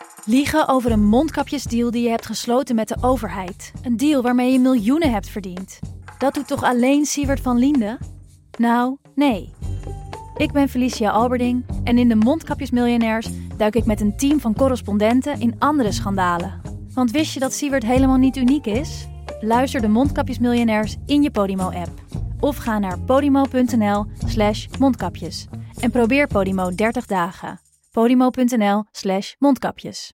Liegen over een mondkapjesdeal die je hebt gesloten met de overheid. Een deal waarmee je miljoenen hebt verdiend. Dat doet toch alleen Siewert van Liende? Nou, nee. Ik ben Felicia Alberding en in de Mondkapjesmiljonairs duik ik met een team van correspondenten in andere schandalen. Want wist je dat Siewert helemaal niet uniek is? Luister de Mondkapjesmiljonairs in je Podimo-app. Of ga naar podimo.nl/mondkapjes. En probeer Podimo 30 dagen. podimo.nl/mondkapjes.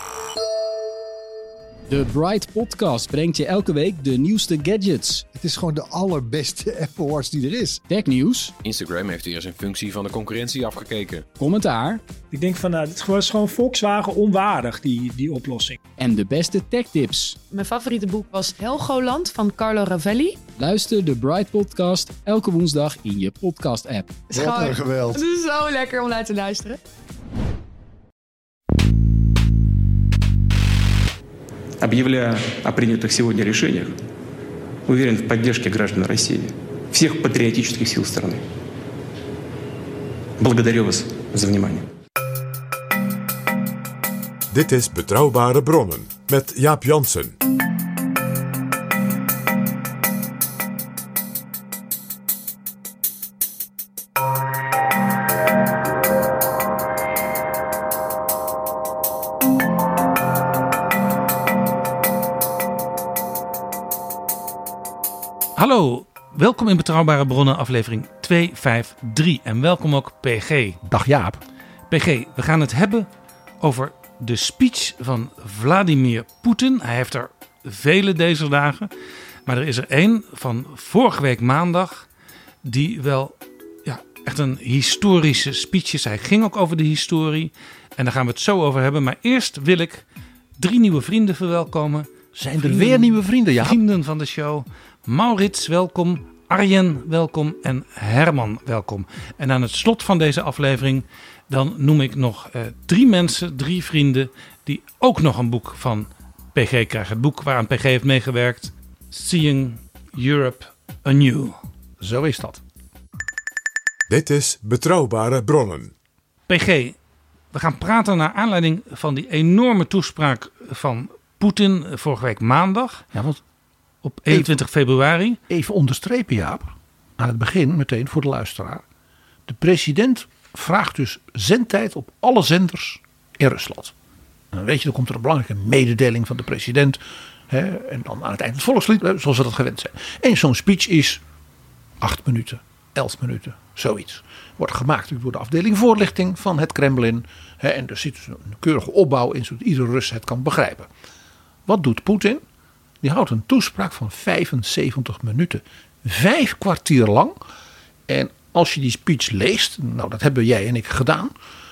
De Bright Podcast brengt je elke week de nieuwste gadgets. Het is gewoon de allerbeste Apple Watch die er is. Technieuws. Instagram heeft hier eens een functie van de concurrentie afgekeken. Commentaar. Ik denk van, dit was gewoon Volkswagen onwaardig, die oplossing. En de beste techtips. Mijn favoriete boek was Helgoland van Carlo Ravelli. Luister de Bright Podcast elke woensdag in je podcast-app. Wat een geweld. Het is zo lekker om naar te luisteren. Объявляя о принятых сегодня решениях, уверен в поддержке граждан России, всех патриотических сил страны. Благодарю вас за внимание. Dit is Betrouwbare Bronnen met Jaap Jansen. Hallo, welkom in Betrouwbare Bronnen aflevering 253 en welkom ook PG. Dag Jaap. PG, we gaan het hebben over de speech van Vladimir Poetin. Hij heeft er vele deze dagen, maar er is er één van vorige week maandag die wel echt een historische speech is. Hij ging ook over de historie en daar gaan we het zo over hebben. Maar eerst wil ik 3 nieuwe vrienden verwelkomen. Zijn er weer nieuwe vrienden, Jaap? Vrienden van de show. Maurits, welkom. Arjen, welkom. En Herman, welkom. En aan het slot van deze aflevering dan noem ik nog 3 mensen, 3 vrienden die ook nog een boek van PG krijgen. Het boek waaraan PG heeft meegewerkt. Seeing Europe Anew. Zo is dat. Dit is Betrouwbare Bronnen. PG, we gaan praten naar aanleiding van die enorme toespraak van Poetin vorige week maandag. Ja, want op 21 februari. Even onderstrepen, Jaap. Aan het begin meteen voor de luisteraar. De president vraagt dus zendtijd op alle zenders in Rusland. En dan weet je, dan komt er een belangrijke mededeling van de president. En dan aan het eind het volkslied, zoals we dat gewend zijn. En zo'n speech is 8 minuten, 11 minuten, zoiets. Wordt gemaakt door de afdeling voorlichting van het Kremlin. En er zit dus een keurige opbauw in, zodat iedere Rus het kan begrijpen. Wat doet Poetin? Die houdt een toespraak van 75 minuten. 5 kwartier lang. En als je die speech leest, nou dat hebben jij en ik gedaan.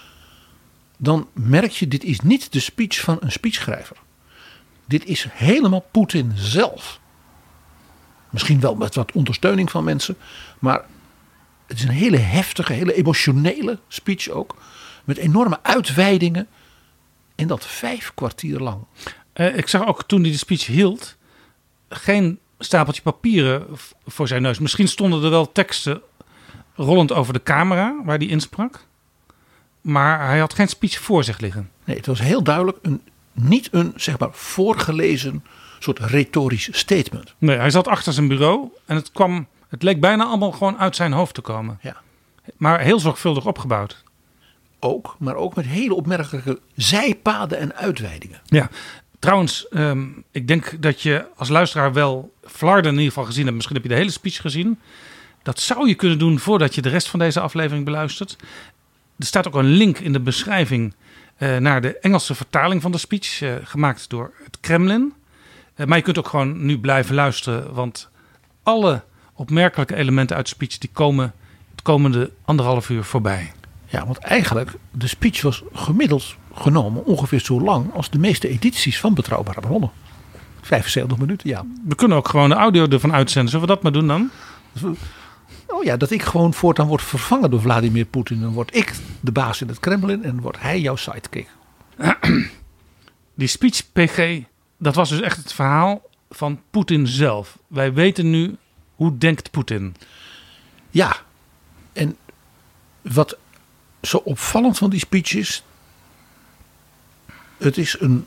Dan merk je, dit is niet de speech van een speechschrijver. Dit is helemaal Poetin zelf. Misschien wel met wat ondersteuning van mensen. Maar het is een hele heftige, hele emotionele speech ook. Met enorme uitweidingen. En dat 5 kwartier lang. Ik zag ook toen hij de speech hield geen stapeltje papieren voor zijn neus. Misschien stonden er wel teksten rollend over de camera waar hij insprak. Maar hij had geen speech voor zich liggen. Nee, het was heel duidelijk niet een zeg maar voorgelezen soort retorisch statement. Nee, hij zat achter zijn bureau en het leek bijna allemaal gewoon uit zijn hoofd te komen. Ja. Maar heel zorgvuldig opgebouwd. Ook, maar ook met hele opmerkelijke zijpaden en uitweidingen. Ja. Trouwens, ik denk dat je als luisteraar wel Vlaarden in ieder geval gezien hebt. Misschien heb je de hele speech gezien. Dat zou je kunnen doen voordat je de rest van deze aflevering beluistert. Er staat ook een link in de beschrijving naar de Engelse vertaling van de speech. Gemaakt door het Kremlin. Maar je kunt ook gewoon nu blijven luisteren. Want alle opmerkelijke elementen uit de speech die komen het komende 1,5 uur voorbij. Ja, want eigenlijk de speech was gemiddeld genomen ongeveer zo lang als de meeste edities van Betrouwbare Bronnen. 75 minuten, ja. We kunnen ook gewoon de audio ervan uitzenden. Zullen we dat maar doen dan? Oh ja, dat ik gewoon voortaan word vervangen door Vladimir Poetin. Dan word ik de baas in het Kremlin en wordt hij jouw sidekick. Die speech, PG, dat was dus echt het verhaal van Poetin zelf. Wij weten nu hoe denkt Poetin. Ja, en wat zo opvallend van die speech is, Het is een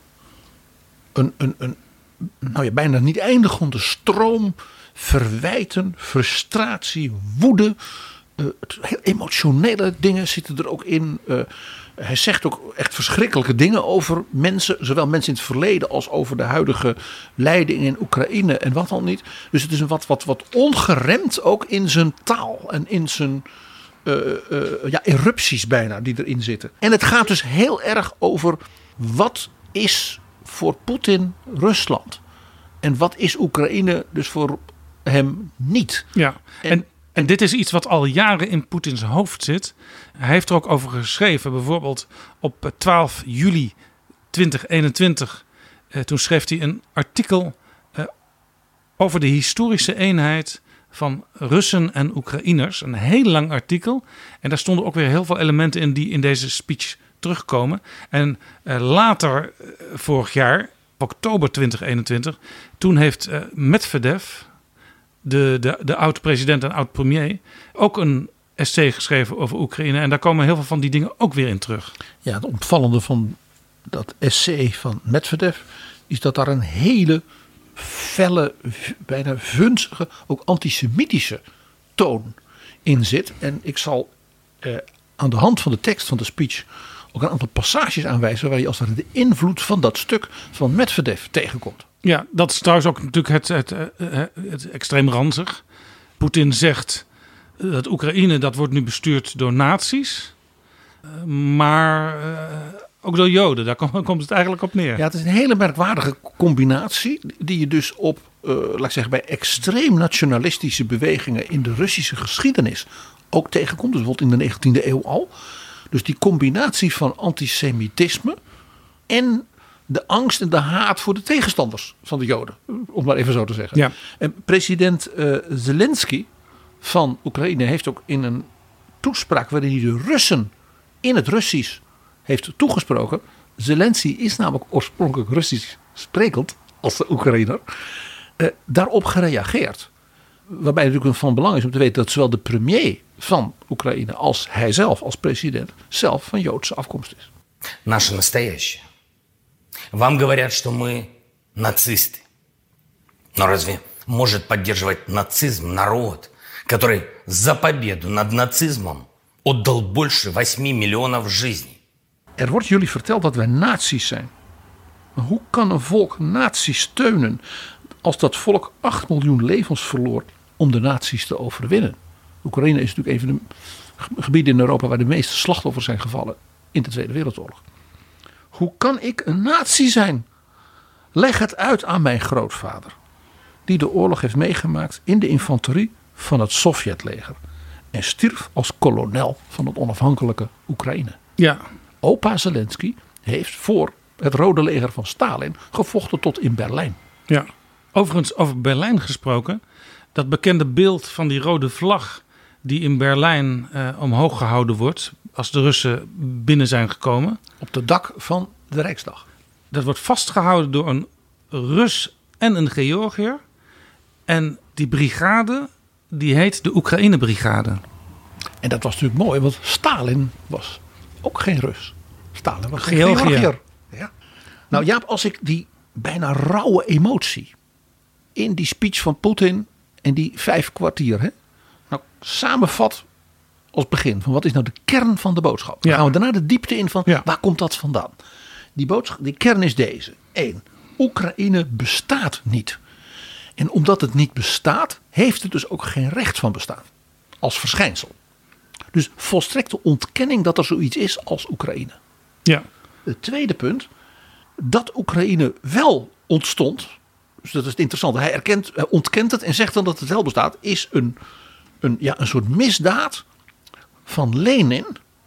bijna niet eindigende stroom verwijten, frustratie, woede. Heel emotionele dingen zitten er ook in. Hij zegt ook echt verschrikkelijke dingen over mensen. Zowel mensen in het verleden als over de huidige leiding in Oekraïne en wat dan niet. Dus het is een wat ongeremd ook in zijn taal en in zijn erupties bijna die erin zitten. En het gaat dus heel erg over wat is voor Poetin Rusland. En wat is Oekraïne dus voor hem niet. Ja, en dit is iets wat al jaren in Poetins hoofd zit. Hij heeft er ook over geschreven. Bijvoorbeeld op 12 juli 2021. Toen schreef hij een artikel over de historische eenheid van Russen en Oekraïners. Een heel lang artikel. En daar stonden ook weer heel veel elementen in die in deze speech terugkomen. En later vorig jaar, oktober 2021, toen heeft Medvedev, de oud-president en oud-premier, ook een essay geschreven over Oekraïne. En daar komen heel veel van die dingen ook weer in terug. Ja, het opvallende van dat essay van Medvedev is dat daar een hele felle, bijna vunzige, ook antisemitische toon in zit. En ik zal aan de hand van de tekst van de speech ook een aantal passages aanwijzen waar je als de invloed van dat stuk van Medvedev tegenkomt. Ja, dat is trouwens ook natuurlijk het extreem ranzig. Poetin zegt dat Oekraïne, dat wordt nu bestuurd door nazi's. Maar ook door Joden, daar komt het eigenlijk op neer. Ja, het is een hele merkwaardige combinatie die je dus op, laat ik zeggen, bij extreem nationalistische bewegingen in de Russische geschiedenis ook tegenkomt. Dus bijvoorbeeld in de 19e eeuw al. Dus die combinatie van antisemitisme en de angst en de haat voor de tegenstanders van de Joden. Om maar even zo te zeggen. Ja. En president Zelensky van Oekraïne heeft ook in een toespraak waarin hij de Russen in het Russisch heeft toegesproken. Zelensky is namelijk oorspronkelijk Russisch sprekend als de Oekraïner. Daarop gereageerd. Waarbij natuurlijk van belang is om te weten dat zowel de premier van Oekraïne als hij zelf als president zelf van Joodse afkomst is. Наше настоящее. Вам говорят, что мы нацисты. Но разве может поддерживать нацизм народ, который за победу над нацизмом отдал больше 8 миллионов жизней? Er wordt jullie verteld dat wij nazi's zijn. Maar hoe kan een volk nazi's steunen als dat volk 8 miljoen levens verloor om de nazi's te overwinnen? Oekraïne is natuurlijk een van de gebieden in Europa waar de meeste slachtoffers zijn gevallen in de Tweede Wereldoorlog. Hoe kan ik een nazi zijn? Leg het uit aan mijn grootvader, die de oorlog heeft meegemaakt in de infanterie van het Sovjetleger en stierf als kolonel van het onafhankelijke Oekraïne. Ja. Opa Zelensky heeft voor het Rode Leger van Stalin gevochten tot in Berlijn. Ja. Overigens, over Berlijn gesproken, dat bekende beeld van die rode vlag die in Berlijn omhoog gehouden wordt als de Russen binnen zijn gekomen. Op het dak van de Rijksdag. Dat wordt vastgehouden door een Rus en een Georgiër. En die brigade, die heet de Oekraïne-brigade. En dat was natuurlijk mooi, want Stalin was ook geen Rus. Stalin was geen Georgiër. Georgiër. Ja. Nou Jaap, als ik die bijna rauwe emotie in die speech van Poetin en die 5 kwartier, hè, nou samenvat als begin van wat is nou de kern van de boodschap. Dan gaan we daarna de diepte in van waar komt dat vandaan. Die kern is deze. 1. Oekraïne bestaat niet. En omdat het niet bestaat, heeft het dus ook geen recht van bestaan. Als verschijnsel. Dus volstrekte ontkenning dat er zoiets is als Oekraïne. Ja. Het tweede punt, dat Oekraïne wel ontstond. Dus dat is het interessante. Hij ontkent het en zegt dan dat het wel bestaat. Is een soort misdaad van Lenin.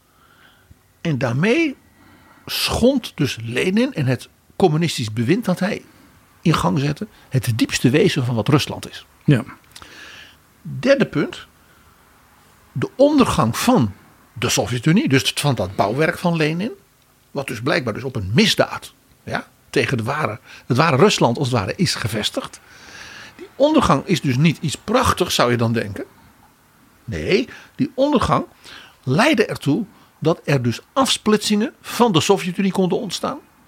En daarmee schond dus Lenin en het communistisch bewind dat hij in gang zette het diepste wezen van wat Rusland is. Ja. Derde punt. De ondergang van de Sovjet-Unie. Dus van dat bouwwerk van Lenin. Wat dus blijkbaar dus op een misdaad. Ja, tegen het ware Rusland als het ware is gevestigd. Die ondergang is dus niet iets prachtigs zou je dan denken. Nee, die ondergang leidde ertoe dat er dus afsplitsingen van de Sovjet-Unie konden ontstaan.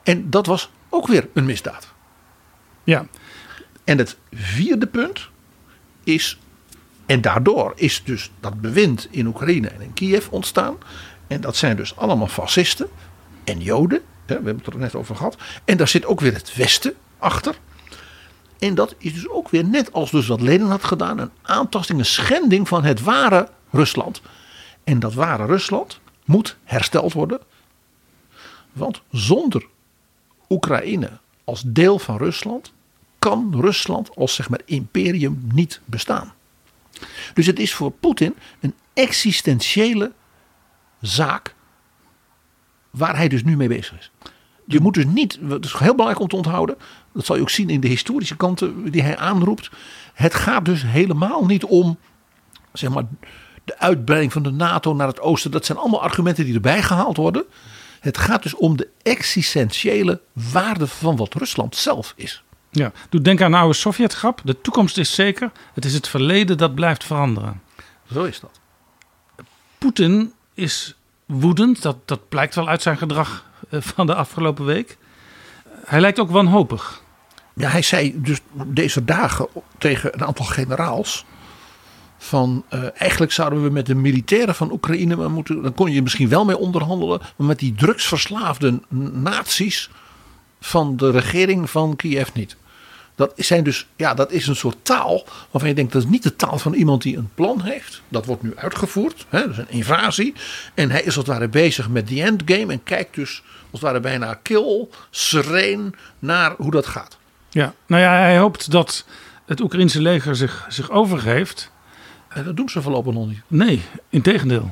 En dat was ook weer een misdaad. Ja. En het vierde punt is, en daardoor is dus dat bewind in Oekraïne en in Kiev ontstaan. En dat zijn dus allemaal fascisten en Joden. We hebben het er net over gehad. En daar zit ook weer het Westen achter. En dat is dus ook weer net als dus wat Lenin had gedaan. Een aantasting, een schending van het ware Rusland. En dat ware Rusland moet hersteld worden. Want zonder Oekraïne als deel van Rusland kan Rusland als zeg maar imperium niet bestaan. Dus het is voor Poetin een existentiële zaak waar hij dus nu mee bezig is. Je moet dus niet, het is heel belangrijk om te onthouden, dat zal je ook zien in de historische kanten die hij aanroept. Het gaat dus helemaal niet om zeg maar de uitbreiding van de NATO naar het oosten. Dat zijn allemaal argumenten die erbij gehaald worden. Het gaat dus om de existentiële waarde van wat Rusland zelf is. Ja, doe denken aan een oude Sovjetgrap. De toekomst is zeker. Het is het verleden dat blijft veranderen. Zo is dat. Poetin is woedend. Dat blijkt wel uit zijn gedrag van de afgelopen week. Hij lijkt ook wanhopig. Ja, hij zei dus deze dagen tegen een aantal generaals van eigenlijk zouden we met de militairen van Oekraïne maar moeten, dan kon je misschien wel mee onderhandelen, maar met die drugsverslaafde nazi's van de regering van Kiev niet. Dat zijn dus, ja, dat is een soort taal waarvan je denkt dat is niet de taal van iemand die een plan heeft. Dat wordt nu uitgevoerd, hè, dat is een invasie. En hij is als het ware bezig met die endgame en kijkt dus als het ware bijna kil, sereen naar hoe dat gaat. Ja, nou ja, hij hoopt dat het Oekraïense leger zich overgeeft. En dat doen ze voorlopig nog niet. Nee, integendeel.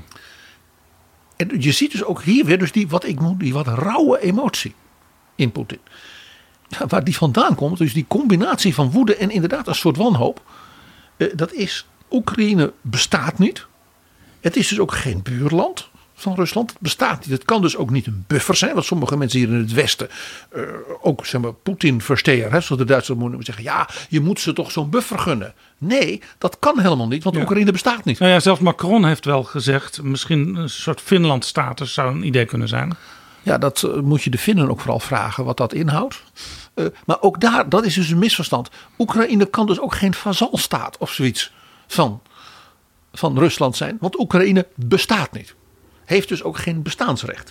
En je ziet dus ook hier weer dus die wat rauwe emotie in Poetin. Ja, waar die vandaan komt, dus die combinatie van woede en inderdaad een soort wanhoop. Dat is, Oekraïne bestaat niet. Het is dus ook geen buurland van Rusland. Het bestaat niet. Het kan dus ook niet een buffer zijn. Wat sommige mensen hier in het Westen ook zeg maar Poetin versteren. Zoals de Duitsers moeten zeggen. Ja, je moet ze toch zo'n buffer gunnen. Nee, dat kan helemaal niet. Want Oekraïne bestaat niet. Nou ja, zelfs Macron heeft wel gezegd. Misschien een soort Finland-status zou een idee kunnen zijn. Ja, dat moet je de Finnen ook vooral vragen wat dat inhoudt. Maar ook daar, dat is dus een misverstand. Oekraïne kan dus ook geen vazalstaat of zoiets van Rusland zijn. Want Oekraïne bestaat niet. Heeft dus ook geen bestaansrecht.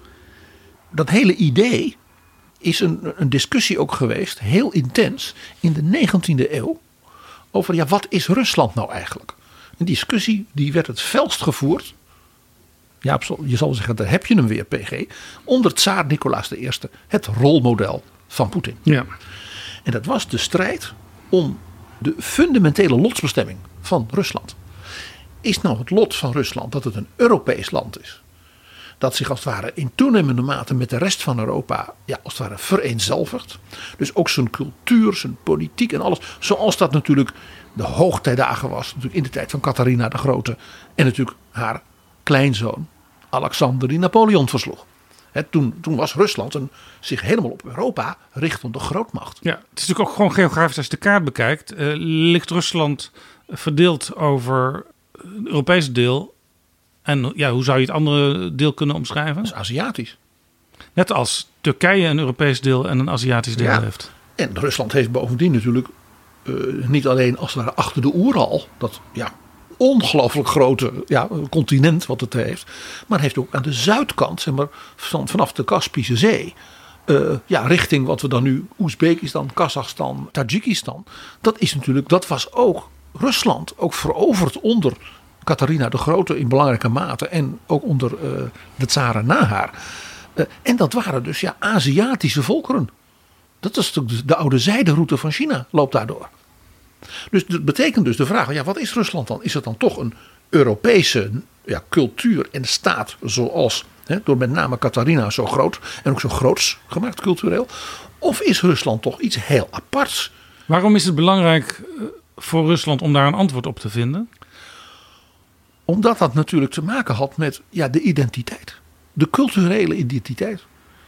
Dat hele idee is een discussie ook geweest, heel intens, in de 19e eeuw. Over ja, wat is Rusland nou eigenlijk? Een discussie die werd het felst gevoerd. Ja, je zal zeggen, daar heb je hem weer, PG. Onder tsaar Nicolaas I, het rolmodel van Poetin. Ja. En dat was de strijd om de fundamentele lotsbestemming van Rusland. Is nou het lot van Rusland dat het een Europees land is? Dat zich als het ware in toenemende mate met de rest van Europa als het ware vereenzelvigt. Dus ook zijn cultuur, zijn politiek en alles. Zoals dat natuurlijk de hoogtijdagen was. Natuurlijk in de tijd van Catharina de Grote. En natuurlijk haar kleinzoon Alexander die Napoleon versloeg. Toen was Rusland zich helemaal op Europa richtende grootmacht. Ja, het is natuurlijk ook gewoon geografisch als je de kaart bekijkt. Ligt Rusland verdeeld over het Europese deel. En ja, hoe zou je het andere deel kunnen omschrijven? Dat is Aziatisch. Net als Turkije een Europees deel en een Aziatisch deel heeft. En Rusland heeft bovendien natuurlijk niet alleen als het ware achter de Oeral. Dat ongelooflijk grote continent wat het heeft. Maar heeft ook aan de zuidkant, zeg maar, vanaf de Kaspische Zee. Richting wat we dan nu Oezbekistan, Kazachstan, Tajikistan. Dat was ook Rusland. Ook veroverd onder Catharina de Grote in belangrijke mate. En ook onder de tsaren na haar. En dat waren dus Aziatische volkeren. Dat is de oude zijderoute van China, loopt daardoor. Dus dat betekent dus de vraag, wat is Rusland dan? Is het dan toch een Europese cultuur en staat zoals, door met name Catharina zo groot en ook zo groots gemaakt cultureel? Of is Rusland toch iets heel aparts? Waarom is het belangrijk voor Rusland om daar een antwoord op te vinden? Omdat dat natuurlijk te maken had met de identiteit. De culturele identiteit.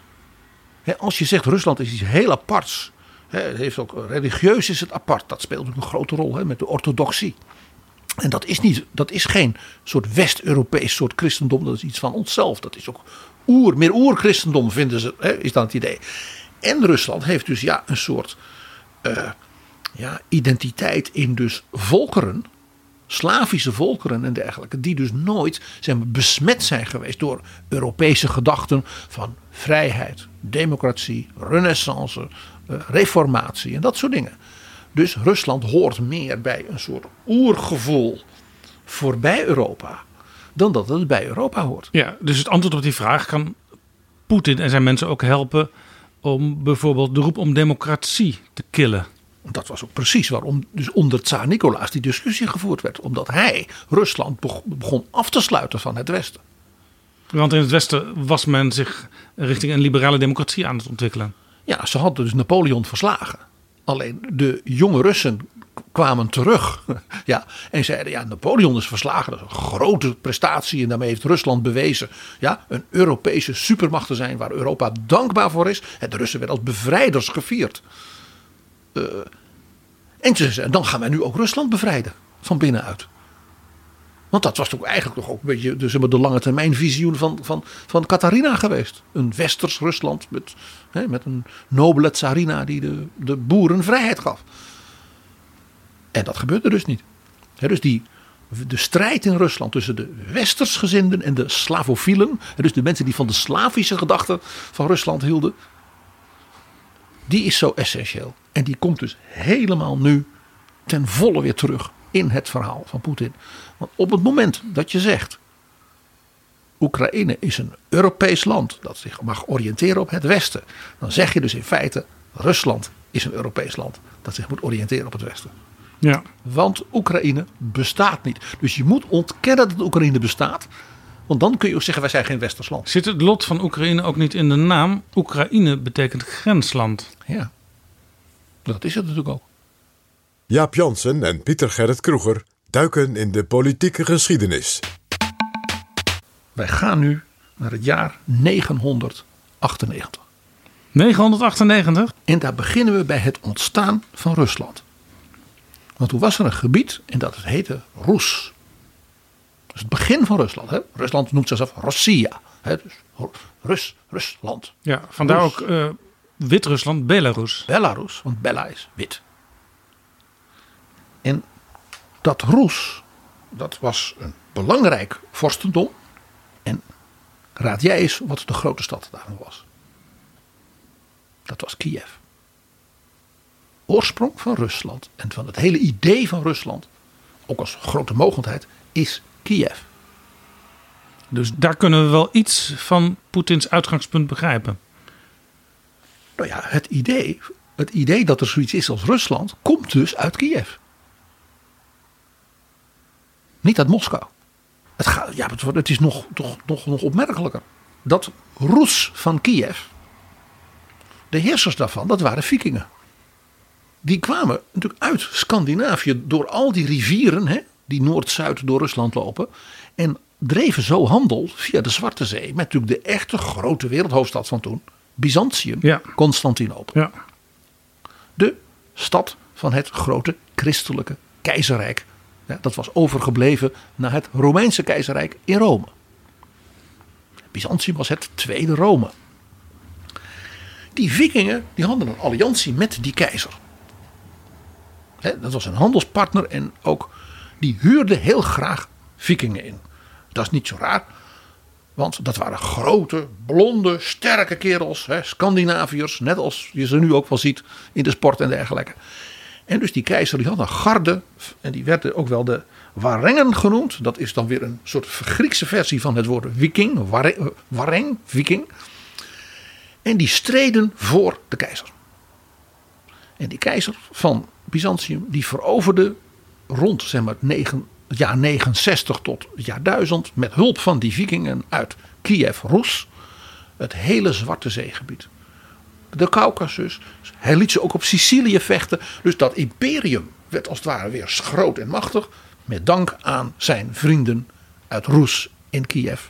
Als je zegt Rusland is iets heel aparts. Het heeft ook, religieus is het apart. Dat speelt ook een grote rol met de orthodoxie. En dat is geen soort West-Europees soort christendom. Dat is iets van onszelf. Dat is ook meer oerchristendom vinden ze, is dan het idee. En Rusland heeft dus een soort identiteit in dus volkeren, Slavische volkeren en dergelijke, die dus nooit besmet zijn geweest door Europese gedachten van vrijheid, democratie, renaissance, reformatie en dat soort dingen. Dus Rusland hoort meer bij een soort oergevoel voorbij Europa dan dat het bij Europa hoort. Ja, dus het antwoord op die vraag: kan Poetin en zijn mensen ook helpen om bijvoorbeeld de roep om democratie te killen? Dat was ook precies waarom dus onder Tsaar Nicolaas die discussie gevoerd werd. Omdat hij Rusland begon af te sluiten van het Westen. Want in het Westen was men zich richting een liberale democratie aan het ontwikkelen. Ja, ze hadden dus Napoleon verslagen. Alleen de jonge Russen kwamen terug. En zeiden Napoleon is verslagen. Dat is een grote prestatie. En daarmee heeft Rusland bewezen een Europese supermacht te zijn waar Europa dankbaar voor is. En de Russen werden als bevrijders gevierd. En ze zeiden, dan gaan wij nu ook Rusland bevrijden. Van binnenuit. Want dat was toch eigenlijk nog ook een beetje de lange termijn visioen van Katharina geweest. Een westers Rusland met een nobele tsarina die de boeren vrijheid gaf. En dat gebeurde dus niet. Dus de strijd in Rusland tussen de westersgezinden en de slavofielen. Dus de mensen die van de Slavische gedachten van Rusland hielden. Die is zo essentieel. En die komt dus helemaal nu ten volle weer terug in het verhaal van Poetin. Want op het moment dat je zegt, Oekraïne is een Europees land dat zich mag oriënteren op het Westen. Dan zeg je dus in feite, Rusland is een Europees land dat zich moet oriënteren op het Westen. Ja. Want Oekraïne bestaat niet. Dus je moet ontkennen dat Oekraïne bestaat. Want dan kun je ook zeggen, wij zijn geen westers land. Zit het lot van Oekraïne ook niet in de naam? Oekraïne betekent grensland. Ja, dat is het natuurlijk ook. Jaap Jansen en Pieter Gerrit Kroeger duiken in de politieke geschiedenis. Wij gaan nu naar het jaar 998. 998? En daar beginnen we bij het ontstaan van Rusland. Want toen was er een gebied en dat heette Rus. Dus het begin van Rusland. Hè? Rusland noemt zichzelf Russia. Hè? Dus Rusland. Ja, vandaar Rus. Ook Wit-Rusland, Belarus. Belarus, want Bella is wit. En dat Rus, dat was een belangrijk vorstendom. En raad jij eens wat de grote stad daarvan was. Dat was Kiev. Oorsprong van Rusland en van het hele idee van Rusland, ook als grote mogendheid, is Kiev. Dus daar kunnen we wel iets van Poetins uitgangspunt begrijpen. Nou ja, het idee dat er zoiets is als Rusland komt dus uit Kiev. Niet uit Moskou. Het is nog opmerkelijker. Dat Rus van Kiev, de heersers daarvan, dat waren vikingen. Die kwamen natuurlijk uit Scandinavië door al die rivieren, die Noord-Zuid door Rusland lopen. En dreven zo handel via de Zwarte Zee met natuurlijk de echte grote wereldhoofdstad van toen. Byzantium, Constantinopel. Ja. De stad van het grote christelijke keizerrijk. Ja, dat was overgebleven na het Romeinse keizerrijk in Rome. Byzantium was het tweede Rome. Die vikingen die hadden een alliantie met die keizer. Dat was een handelspartner en ook die huurde heel graag vikingen in. Dat is niet zo raar. Want dat waren grote, blonde, sterke kerels. Scandinaviërs. Net als je ze nu ook wel ziet in de sport en dergelijke. En dus die keizer die had een garde. En die werden ook wel de Warengen genoemd. Dat is dan weer een soort Griekse versie van het woord viking. Wareng, viking. En die streden voor de keizer. En die keizer van Byzantium die veroverde rond het jaar 69 tot het jaar 1000 met hulp van die vikingen uit Kiev, Rus, het hele Zwarte Zeegebied. De Caucasus. Hij liet ze ook op Sicilië vechten. Dus dat imperium werd als het ware weer groot en machtig. Met dank aan zijn vrienden uit Rus in Kiev.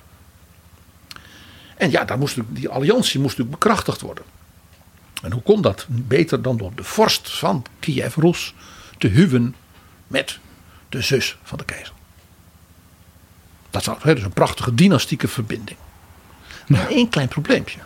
En ja, die alliantie moest natuurlijk bekrachtigd worden. En hoe kon dat beter dan door de vorst van Kiev, Rus, te huwen met de zus van de keizer. Dat was dus een prachtige dynastieke verbinding. Maar één klein probleempje.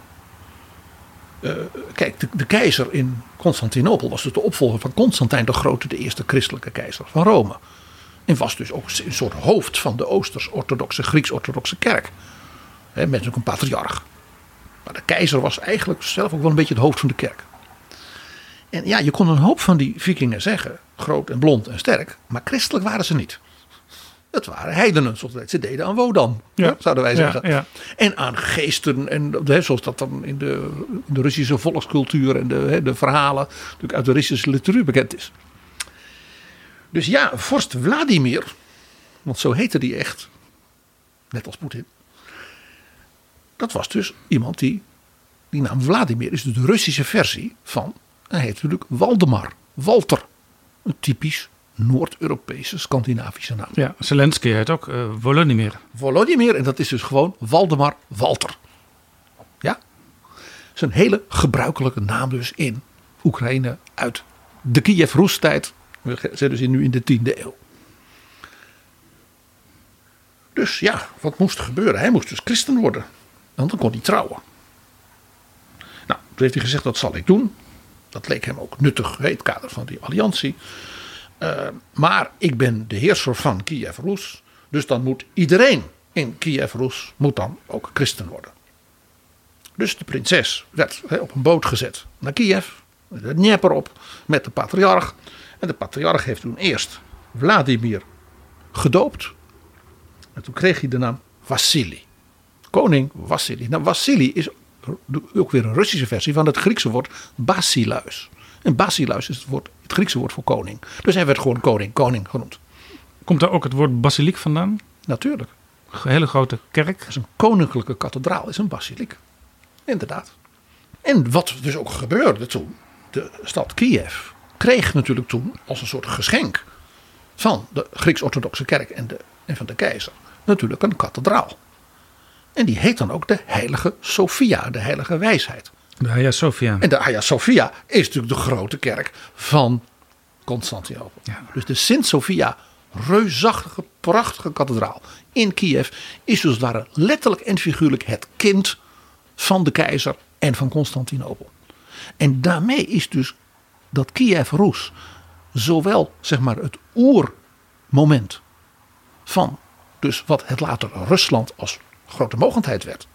Kijk, de keizer in Constantinopel was dus de opvolger van Constantijn de Grote, de eerste christelijke keizer van Rome. En was dus ook een soort hoofd van de Oosters-orthodoxe, Grieks-orthodoxe kerk. Met ook een patriarch. Maar de keizer was eigenlijk zelf ook wel een beetje het hoofd van de kerk. En ja, je kon een hoop van die vikingen zeggen, groot en blond en sterk, maar christelijk waren ze niet. Het waren heidenen, zoals ze deden aan Wodan, zouden wij zeggen. Ja. En aan geesten, en zoals dat dan in de Russische volkscultuur en de verhalen natuurlijk uit de Russische literatuur bekend is. Dus ja, vorst Vladimir, want zo heette die echt, net als Poetin. Dat was dus iemand die naam Vladimir is dus de Russische versie van, hij heet natuurlijk Waldemar, Walter. Een typisch Noord-Europese Scandinavische naam. Ja, Zelensky heet ook Volodymyr. Volodymyr, en dat is dus gewoon Waldemar Walter. Ja, dat is een hele gebruikelijke naam dus in Oekraïne uit de Kiev-Rus-tijd. We zijn dus nu in de 10e eeuw. Dus ja, wat moest er gebeuren? Hij moest dus christen worden. Want dan kon hij trouwen. Nou, toen heeft hij gezegd, dat zal ik doen. Dat leek hem ook nuttig in het kader van die alliantie. Maar ik ben de heerser van Kiev-Rus. Dus dan moet iedereen in Kiev-Rus moet dan ook christen worden. Dus de prinses werd op een boot gezet naar Kiev. De Dnieper op met de patriarch. En de patriarch heeft toen eerst Vladimir gedoopt. En toen kreeg hij de naam Vassili. Koning Vassili. Nou, Vassili is ook weer een Russische versie van het Griekse woord basileus. En basileus is het Griekse woord voor koning. Dus hij werd gewoon koning genoemd. Komt daar ook het woord basiliek vandaan? Natuurlijk. Een hele grote kerk. Dat is een koninklijke kathedraal, is een basiliek. Inderdaad. En wat dus ook gebeurde toen, de stad Kiev kreeg natuurlijk toen als een soort geschenk van de Grieks-orthodoxe kerk en van de keizer natuurlijk een kathedraal. En die heet dan ook de Heilige Sophia, de Heilige Wijsheid. De Hagia Sophia. En de Hagia Sophia is natuurlijk de grote kerk van Constantinopel. Ja. Dus de Sint Sophia, reusachtige, prachtige kathedraal in Kiev, is dus daar letterlijk en figuurlijk het kind van de keizer en van Constantinopel. En daarmee is dus dat Kiev-Rus zowel zeg maar het oermoment van dus wat het later Rusland als grote mogendheid werd.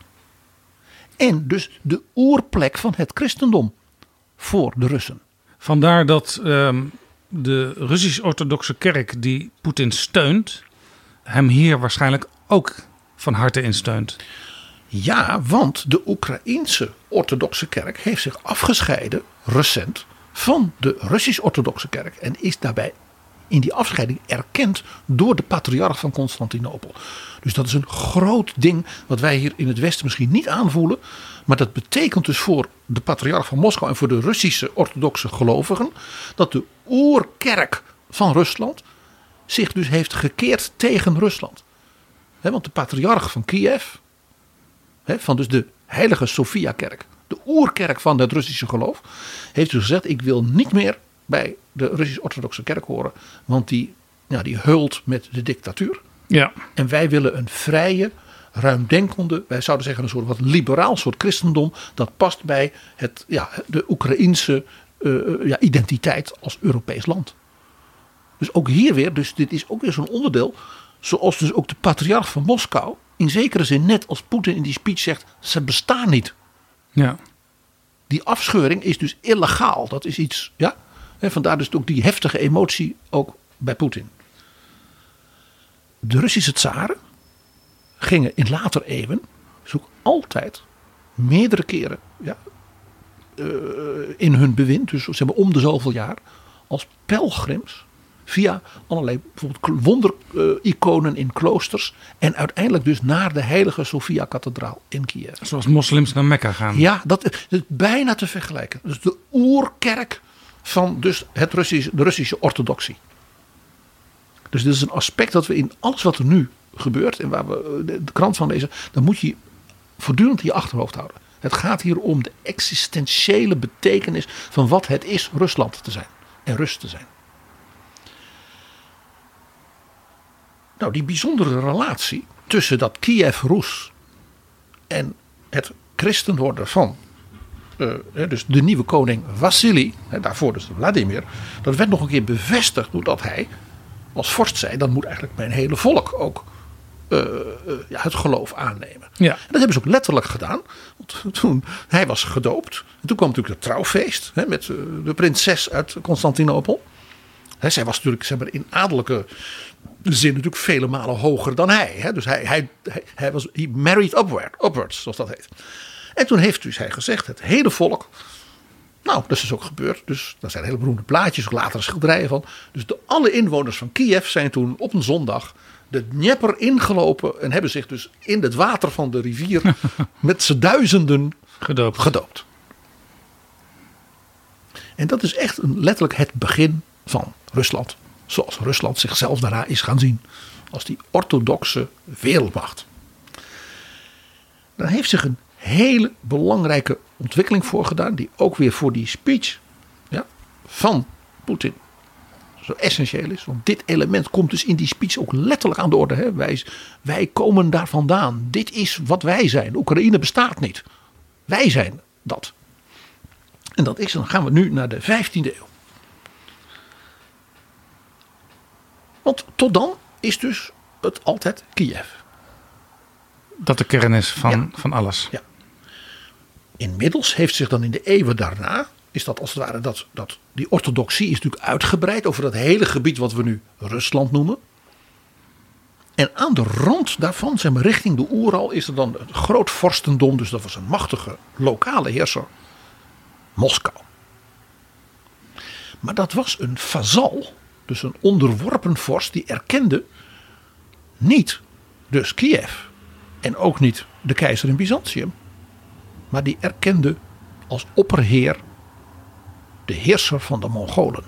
En dus de oerplek van het christendom voor de Russen. Vandaar dat de Russisch-orthodoxe kerk die Poetin steunt, hem hier waarschijnlijk ook van harte in steunt. Ja, want de Oekraïense orthodoxe kerk heeft zich afgescheiden recent van de Russisch-orthodoxe kerk. En is daarbij in die afscheiding erkend door de patriarch van Constantinopel. Dus dat is een groot ding wat wij hier in het Westen misschien niet aanvoelen. Maar dat betekent dus voor de patriarch van Moskou en voor de Russische orthodoxe gelovigen dat de oerkerk van Rusland zich dus heeft gekeerd tegen Rusland. Want de patriarch van Kiev, van dus de Heilige Sophia-kerk, de oerkerk van het Russische geloof, heeft dus gezegd: ik wil niet meer bij de Russisch-orthodoxe kerk horen, want die heult met de dictatuur. Ja. En wij willen een vrije, ruimdenkende, wij zouden zeggen een soort wat liberaal soort christendom, dat past bij de Oekraïense identiteit als Europees land. Dus ook hier weer, dus dit is ook weer zo'n onderdeel, zoals dus ook de patriarch van Moskou in zekere zin, net als Poetin in die speech zegt, ze bestaan niet. Ja. Die afscheuring is dus illegaal. Dat is iets, ja. Vandaar dus ook die heftige emotie ook bij Poetin. De Russische tsaren gingen in later eeuwen dus ook altijd meerdere keren in hun bewind, dus ze hebben om de zoveel jaar, als pelgrims via allerlei bijvoorbeeld wondericonen in kloosters en uiteindelijk dus naar de Heilige Sophia-kathedraal in Kiev. Zoals moslims naar Mekka gaan. Ja, dat is bijna te vergelijken. Dus de oerkerk van dus de Russische orthodoxie. Dus dit is een aspect dat we in alles wat er nu gebeurt en waar we de krant van lezen, dan moet je voortdurend in je achterhoofd houden. Het gaat hier om de existentiële betekenis van wat het is Rusland te zijn en Rus te zijn. Nou, die bijzondere relatie tussen dat Kiev-Rus en het christen worden van dus de nieuwe koning Vassili, daarvoor dus Vladimir, dat werd nog een keer bevestigd doordat hij als vorst zei, dan moet eigenlijk mijn hele volk ook het geloof aannemen. Ja. En dat hebben ze ook letterlijk gedaan. Want toen hij was gedoopt, en toen kwam natuurlijk het trouwfeest met de prinses uit Constantinopel. Zij was natuurlijk, zeg maar, in adellijke zin natuurlijk vele malen hoger dan hij. Dus hij married upwards, zoals dat heet. En toen heeft dus hij gezegd, het hele volk. Nou, dat is dus ook gebeurd. Dus daar zijn hele beroemde plaatjes, ook latere schilderijen van. Dus alle inwoners van Kiev zijn toen op een zondag de Dnieper ingelopen. En hebben zich dus in het water van de rivier met z'n duizenden gedoopt. En dat is echt letterlijk het begin van Rusland. Zoals Rusland zichzelf daarna is gaan zien. Als die orthodoxe wereldmacht. Daar heeft zich een hele belangrijke ontwikkeling voor gedaan. Die ook weer voor die speech van Poetin zo essentieel is. Want dit element komt dus in die speech ook letterlijk aan de orde. Hè? Wij komen daar vandaan. Dit is wat wij zijn. Oekraïne bestaat niet. Wij zijn dat. En dat is, dan gaan we nu naar de 15e eeuw. Want tot dan is dus het altijd Kiev. Dat de kern is van alles. Ja. Inmiddels heeft zich dan in de eeuwen daarna, is dat als het ware, dat die orthodoxie is natuurlijk uitgebreid over dat hele gebied wat we nu Rusland noemen. En aan de rand daarvan, zeg maar richting de Oeral, is er dan het groot vorstendom, dus dat was een machtige lokale heerser, Moskou. Maar dat was een vazal, dus een onderworpen vorst, die erkende niet dus Kiev en ook niet de keizer in Byzantium. Maar die erkende als opperheer de heerser van de Mongolen.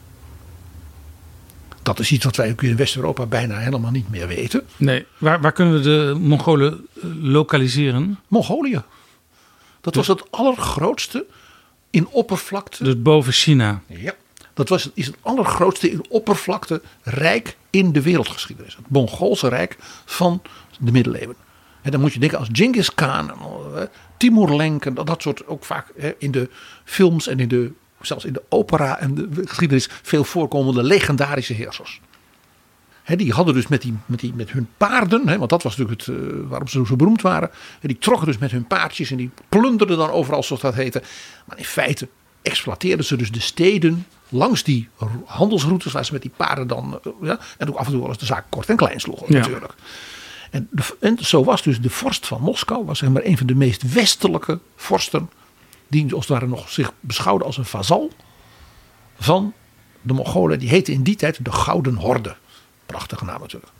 Dat is iets wat wij ook in West-Europa bijna helemaal niet meer weten. Nee, waar kunnen we de Mongolen lokaliseren? Mongolië. Dat was het allergrootste in oppervlakte. Dus boven China. Ja, dat is het allergrootste in oppervlakte rijk in de wereldgeschiedenis. Het Mongoolse rijk van de middeleeuwen. En dan moet je denken als Genghis Khan, Timur-Lenk en dat soort, ook vaak in de films en zelfs in de opera en de geschiedenis veel voorkomende legendarische heersers. Die hadden dus met hun paarden, want dat was natuurlijk waarom ze zo beroemd waren. Die trokken dus met hun paardjes en die plunderden dan overal, zoals dat heette. Maar in feite exploiteerden ze dus de steden langs die handelsroutes waar ze met die paarden dan, en ook af en toe wel eens de zaak kort en klein sloegen natuurlijk. En zo was dus de vorst van Moskou, was zeg maar een van de meest westelijke vorsten, die als het ware nog zich beschouwde als een vazal van de Mongolen. Die heette in die tijd de Gouden Horde. Prachtige naam natuurlijk.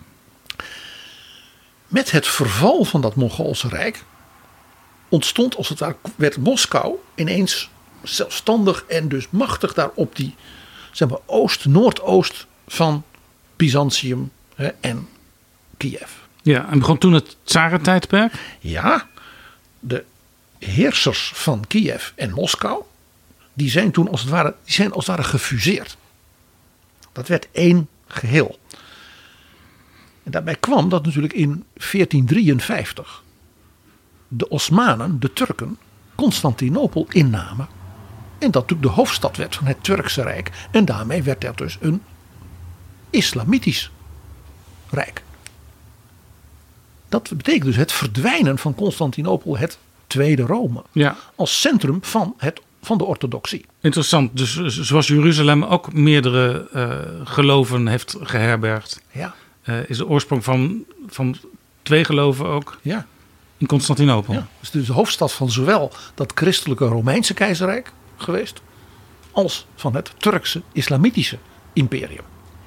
Met het verval van dat Mongoolse rijk ontstond als het ware, werd Moskou ineens zelfstandig en dus machtig daar op die, zeg maar, noordoost van Byzantium en Kiev. Ja, en begon toen het tsarentijdperk? Ja, de heersers van Kiev en Moskou, die zijn toen als het ware gefuseerd. Dat werd één geheel. En daarbij kwam dat natuurlijk in 1453 de Osmanen, de Turken, Constantinopel innamen. En dat natuurlijk de hoofdstad werd van het Turkse Rijk. En daarmee werd er dus een islamitisch rijk. Dat betekent dus het verdwijnen van Constantinopel, het Tweede Rome. Ja. Als centrum van de orthodoxie. Interessant. Dus zoals Jeruzalem ook meerdere geloven heeft geherbergd. Ja. Is de oorsprong van twee geloven ook in Constantinopel. Ja. Het is dus de hoofdstad van zowel dat christelijke Romeinse keizerrijk geweest, als van het Turkse islamitische imperium.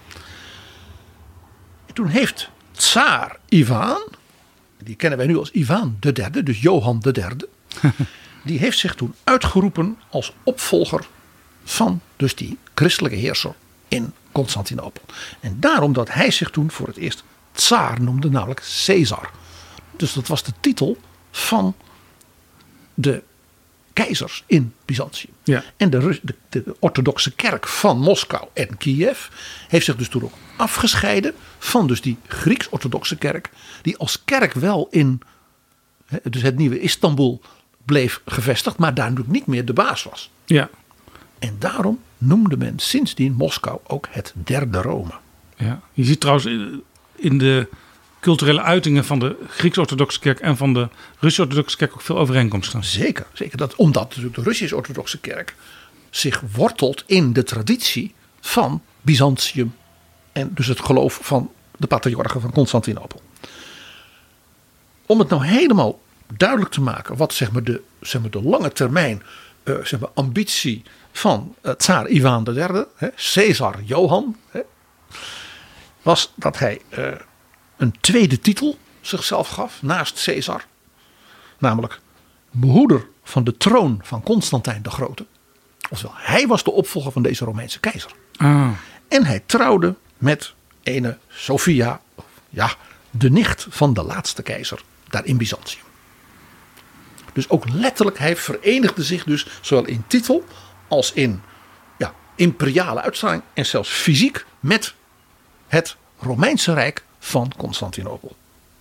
En toen heeft tsaar Ivan, die kennen wij nu als Ivan III, dus Johan III, die heeft zich toen uitgeroepen als opvolger van dus die christelijke heerser in Constantinopel. En daarom dat hij zich toen voor het eerst tsaar noemde, namelijk Caesar. Dus dat was de titel van de keizers in Byzantium. Ja. En de orthodoxe kerk van Moskou en Kiev heeft zich dus toen ook afgescheiden van dus die Grieks-orthodoxe kerk, die als kerk wel in dus het nieuwe Istanbul, bleef gevestigd, maar daar natuurlijk niet meer de baas was. Ja. En daarom noemde men sindsdien Moskou ook het derde Rome. Ja. Je ziet trouwens in de culturele uitingen van de Grieks-orthodoxe kerk en van de Russisch-orthodoxe kerk ook veel overeenkomsten. Zeker. Omdat natuurlijk de Russisch-orthodoxe kerk zich wortelt in de traditie van Byzantium en dus het geloof van de patriarchen van Constantinopel. Om het nou helemaal duidelijk te maken wat zeg maar de lange termijn ambitie van tsaar Ivan III, Caesar Johan, was dat hij een tweede titel zichzelf gaf naast Caesar. Namelijk behoeder van de troon van Constantijn de Grote. Oftewel, hij was de opvolger van deze Romeinse keizer. Ah. En hij trouwde met ene Sophia, de nicht van de laatste keizer daar in Byzantium. Dus ook letterlijk, hij verenigde zich dus zowel in titel als in imperiale uitstraling en zelfs fysiek met het Romeinse Rijk van Constantinopel.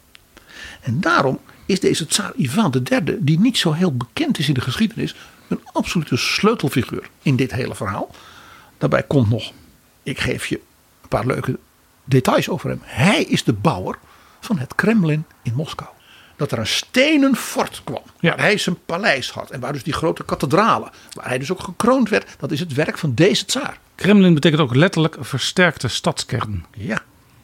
En daarom is deze tsaar Ivan III, die niet zo heel bekend is in de geschiedenis, een absolute sleutelfiguur in dit hele verhaal. Daarbij komt nog, ik geef je een paar leuke details over hem. Hij is de bouwer van het Kremlin in Moskou. Dat er een stenen fort kwam, waar hij zijn paleis had. En waar dus die grote kathedralen, waar hij dus ook gekroond werd. Dat is het werk van deze tsaar. Kremlin betekent ook letterlijk een versterkte stadskern. Ja.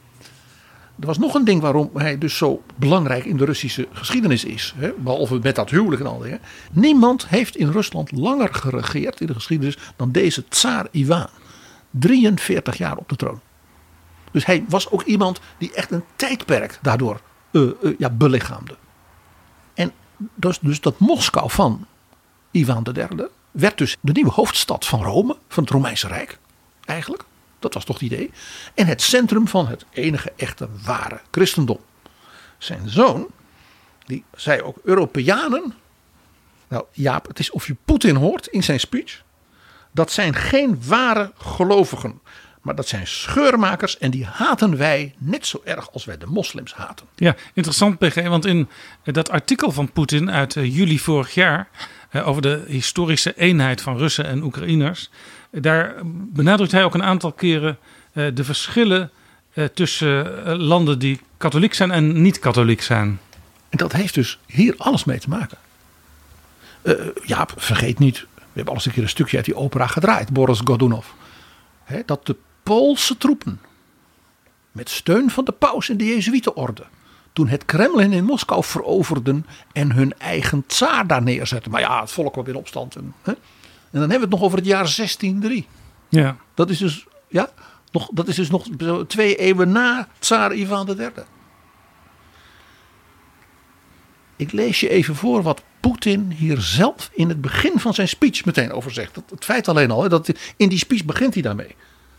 Er was nog een ding waarom hij dus zo belangrijk in de Russische geschiedenis is. Behalve met dat huwelijk en al dingen. Niemand heeft in Rusland langer geregeerd in de geschiedenis dan deze tsaar Ivan. 43 jaar op de troon. Dus hij was ook iemand die echt een tijdperk daardoor belichaamde. En dus dat Moskou van Ivan III werd dus de nieuwe hoofdstad van Rome, van het Romeinse Rijk eigenlijk. Dat was toch het idee. En het centrum van het enige echte ware christendom. Zijn zoon, die zei ook Europeanen. Nou Jaap, het is of je Poetin hoort in zijn speech. Dat zijn geen ware gelovigen. Maar dat zijn scheurmakers en die haten wij net zo erg als wij de moslims haten. Ja, interessant PG, want in dat artikel van Poetin uit juli vorig jaar over de historische eenheid van Russen en Oekraïners. Daar benadrukt hij ook een aantal keren de verschillen tussen landen die katholiek zijn en niet katholiek zijn. En dat heeft dus hier alles mee te maken. Jaap, vergeet niet, we hebben al eens een keer een stukje uit die opera gedraaid, Boris Godunov. Dat de Poolse troepen met steun van de paus en de Jezuïetenorde toen het Kremlin in Moskou veroverden en hun eigen tsaar daar neerzetten. Maar ja, het volk kwam in opstand. En dan hebben we het nog over het jaar 1603. Ja. Dat is dus nog 2 eeuwen na tsaar Ivan III. Ik lees je even voor wat Poetin hier zelf in het begin van zijn speech meteen over zegt. Het feit alleen al, dat in die speech begint hij daarmee.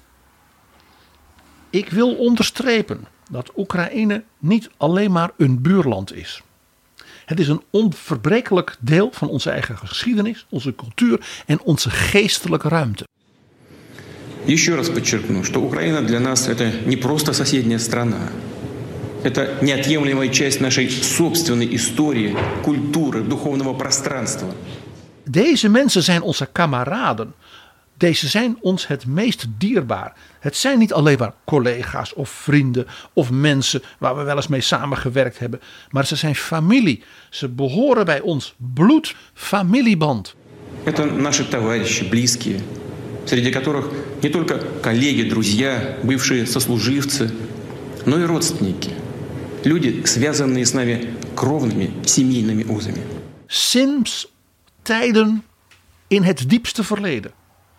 Ik wil onderstrepen dat Oekraïne niet alleen maar een buurland is. Het is een onverbrekelijk deel van onze eigen geschiedenis, onze cultuur en onze geestelijke ruimte. Еще раз подчеркну, что Украина для нас это не просто соседняя страна. Это неотъемлемая часть нашей собственной истории, культуры, духовного пространства. Deze mensen zijn onze kameraden. Deze zijn ons het meest dierbaar. Het zijn niet alleen maar collega's of vrienden of mensen waar we wel eens mee samengewerkt hebben. Maar ze zijn familie. Ze behoren bij ons bloed-familieband. Это наши товарищи, близкие, среди которых не только коллеги, друзья, бывшие сослуживцы, но и родственники. Люди, связанные с нами кровными семейными узами. Sinds tijden in het diepste verleden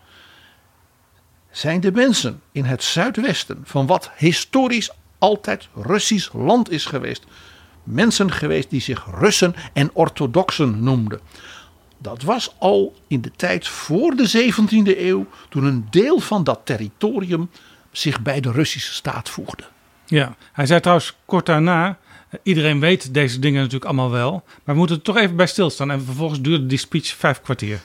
zijn de mensen in het zuidwesten van wat historisch altijd Russisch land is geweest, mensen geweest die zich Russen en orthodoxen noemden. Dat was al in de tijd voor de 17e eeuw, toen een deel van dat territorium zich bij de Russische staat voegde. Ja, hij zei trouwens kort daarna, iedereen weet deze dingen natuurlijk allemaal wel, maar we moeten er toch even bij stilstaan. En vervolgens duurde die speech 5 kwartier.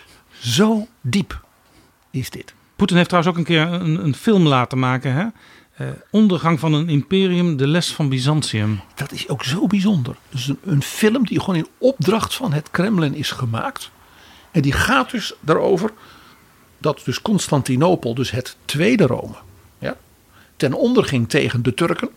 Zo diep is dit. Poetin heeft trouwens ook een keer een film laten maken, Ondergang van een imperium, de les van Byzantium. Dat is ook zo bijzonder. Dus een film die gewoon in opdracht van het Kremlin is gemaakt. En die gaat dus daarover dat dus Constantinopel, dus het tweede Rome, ja, ten onder ging tegen de Turken.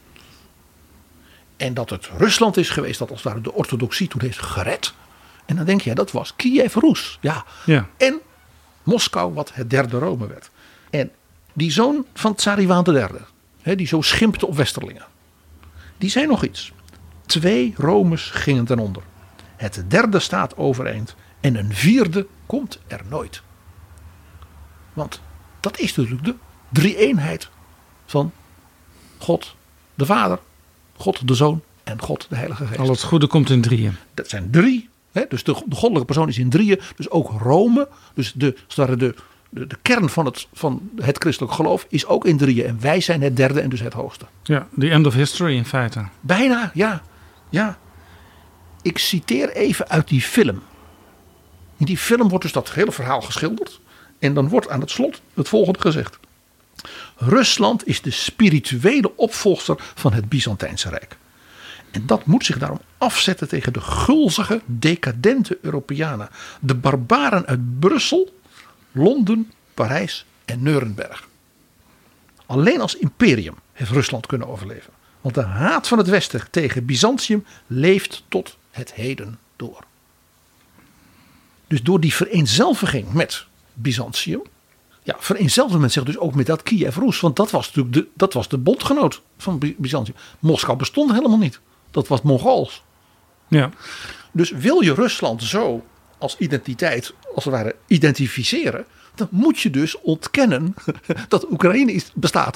En dat het Rusland is geweest dat als het ware de orthodoxie toen heeft gered. En dan denk je, dat was Kiev, Rus. Ja. En Moskou wat het derde Rome werd. En die zoon van Tsar Ivan III, die zo schimpte op westerlingen. Die zei nog iets. 2 Romes gingen ten onder. Het derde staat overeind. En een vierde komt er nooit. Want dat is natuurlijk de drie-eenheid van God de Vader, God de Zoon en God de Heilige Geest. Al het goede komt in 3. Dat zijn 3. Dus de goddelijke persoon is in 3. Dus ook Rome, dus de kern van het christelijk geloof is ook in 3. En wij zijn het derde en dus het hoogste. Ja, the end of history in feite. Bijna, ja. Ik citeer even uit die film. In die film wordt dus dat hele verhaal geschilderd. En dan wordt aan het slot het volgende gezegd. Rusland is de spirituele opvolger van het Byzantijnse Rijk. En dat moet zich daarom afzetten tegen de gulzige, decadente Europeanen. De barbaren uit Brussel, Londen, Parijs en Nuremberg. Alleen als imperium heeft Rusland kunnen overleven. Want de haat van het Westen tegen Byzantium leeft tot het heden door. Dus door die vereenzelviging met Byzantium. Ja, vereenzelvigde men zich dus ook met dat Kiev-Rus. Want dat was natuurlijk de bondgenoot van Byzantium. Moskou bestond helemaal niet. Dat was Mongools. Ja. Dus wil je Rusland zo als identiteit, als het ware, identificeren. Dan moet je dus ontkennen dat Oekraïne bestaat.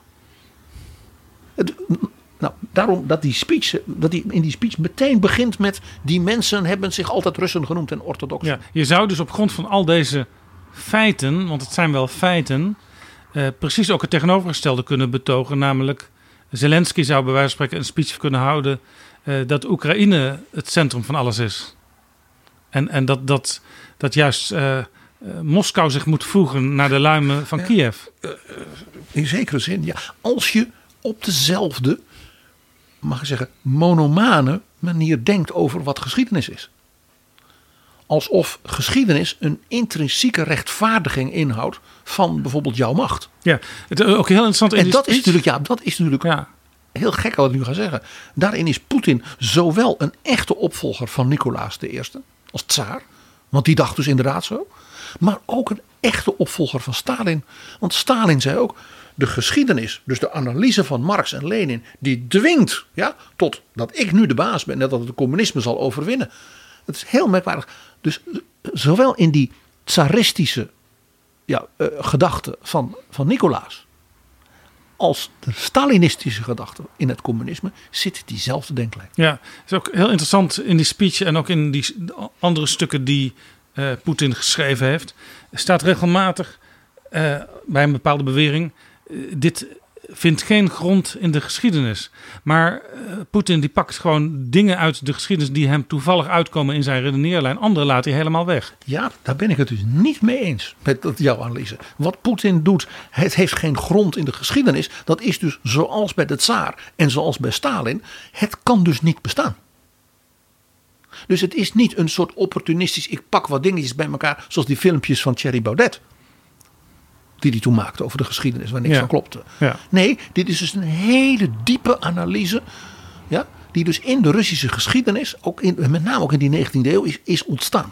Nou, daarom dat hij in die speech meteen begint met die mensen hebben zich altijd Russen genoemd en orthodox. Ja, je zou dus op grond van al deze feiten, want het zijn wel feiten, precies ook het tegenovergestelde kunnen betogen. Namelijk Zelensky zou bij wijze van spreken een speech kunnen houden dat Oekraïne het centrum van alles is. En dat juist Moskou zich moet voegen naar de luimen van Kiev. In zekere zin, ja. Als je op dezelfde, mag ik zeggen, monomane manier denkt over wat geschiedenis is. Alsof geschiedenis een intrinsieke rechtvaardiging inhoudt van bijvoorbeeld jouw macht. Ja, het ook heel interessant. En dat is natuurlijk heel gek wat ik nu ga zeggen. Daarin is Poetin zowel een echte opvolger van Nicolaas I als tsaar. Want die dacht dus inderdaad zo. Maar ook een echte opvolger van Stalin. Want Stalin zei ook, de geschiedenis, dus de analyse van Marx en Lenin, die dwingt tot dat ik nu de baas ben en dat het communisme zal overwinnen. Het is heel merkwaardig. Dus zowel in die tsaristische gedachte van Nicolaas als de Stalinistische gedachte in het communisme zit diezelfde denklijn. Ja, het is ook heel interessant in die speech en ook in die andere stukken die Poetin geschreven heeft. Staat regelmatig bij een bepaalde bewering, dit vindt geen grond in de geschiedenis. Maar Poetin die pakt gewoon dingen uit de geschiedenis die hem toevallig uitkomen in zijn redeneerlijn. Andere laat hij helemaal weg. Ja, daar ben ik het dus niet mee eens met jouw analyse. Wat Poetin doet, het heeft geen grond in de geschiedenis. Dat is dus zoals bij de tsaar en zoals bij Stalin. Het kan dus niet bestaan. Dus het is niet een soort opportunistisch, ik pak wat dingetjes bij elkaar, zoals die filmpjes van Thierry Baudet. Die hij toen maakte over de geschiedenis, waar niks van klopte. Ja. Nee, dit is dus een hele diepe analyse. Ja, die dus in de Russische geschiedenis, met name ook in die 19e eeuw, is ontstaan.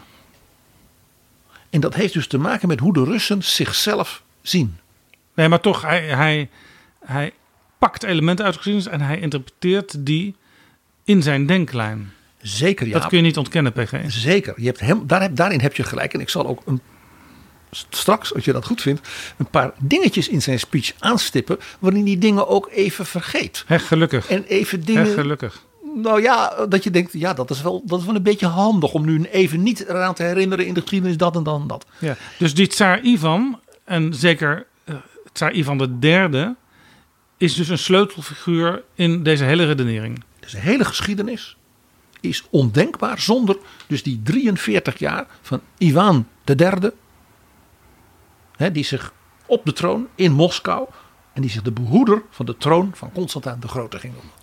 En dat heeft dus te maken met hoe de Russen zichzelf zien. Nee, maar toch, hij pakt elementen uit de geschiedenis en hij interpreteert die in zijn denklijn. Zeker, ja. Dat kun je niet ontkennen, PG. Zeker. Daarin heb je gelijk. En ik zal ook straks, als je dat goed vindt, een paar dingetjes in zijn speech aanstippen, waarin die dingen ook even vergeet. Gelukkig. En even dingen. Gelukkig. Nou ja, dat je denkt, ja, dat is wel een beetje handig om nu even niet eraan te herinneren in de geschiedenis dat en dan dat. Ja, dus die tsaar Ivan, en zeker tsaar Ivan III, is dus een sleutelfiguur in deze hele redenering. Deze hele geschiedenis is ondenkbaar zonder dus die 43 jaar van Ivan III, die zich op de troon in Moskou En die zich de behoeder van de troon van Constantijn de Grote ging noemen.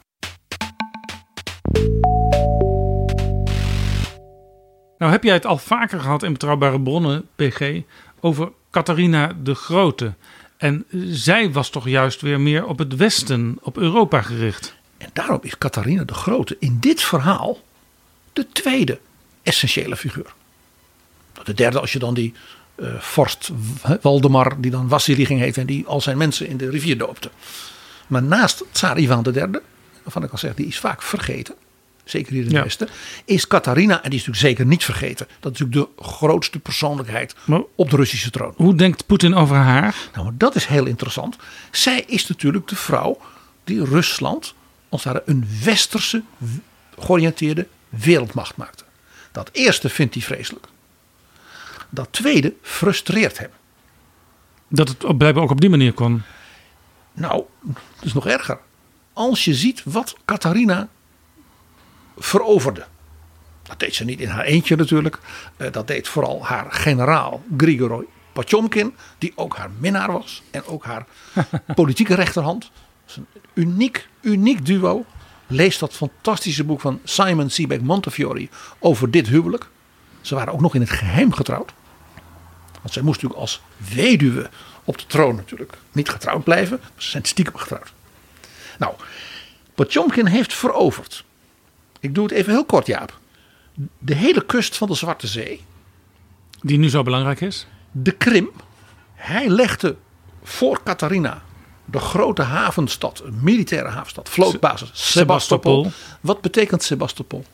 Nou heb jij het al vaker gehad in Betrouwbare Bronnen, PG, over Catharina de Grote. En zij was toch juist weer meer op het Westen, op Europa gericht. En daarom is Catharina de Grote in dit verhaal de tweede essentiële figuur. De derde als je dan die vorst Waldemar, die dan Wassili ging heten en die al zijn mensen in de rivier doopte. Maar naast Tsaar Ivan III, waarvan ik al zeg, die is vaak vergeten. Zeker hier in het Westen. Is Catharina, en die is natuurlijk zeker niet vergeten. Dat is natuurlijk de grootste persoonlijkheid op de Russische troon. Hoe denkt Poetin over haar? Nou, dat is heel interessant. Zij is natuurlijk de vrouw die Rusland als het ware een westerse georiënteerde wereldmacht maakte. Dat eerste vindt hij vreselijk. Dat tweede frustreert hem. Dat het blijkbaar ook op die manier kon. Nou, dat is nog erger. Als je ziet wat Catharina veroverde. Dat deed ze niet in haar eentje natuurlijk. Dat deed vooral haar generaal Grigorij Potjomkin. Die ook haar minnaar was. En ook haar politieke rechterhand. Dat is een uniek duo. Lees dat fantastische boek van Simon Sebag Montefiore over dit huwelijk. Ze waren ook nog in het geheim getrouwd. Want zij moest natuurlijk als weduwe op de troon natuurlijk niet getrouwd blijven. Maar ze zijn stiekem getrouwd. Nou, Potjomkin heeft veroverd. Ik doe het even heel kort, Jaap. De hele kust van de Zwarte Zee. Die nu zo belangrijk is. De Krim. Hij legde voor Catharina de grote havenstad, een militaire havenstad, vlootbasis Sebastopol. Wat betekent Sebastopol?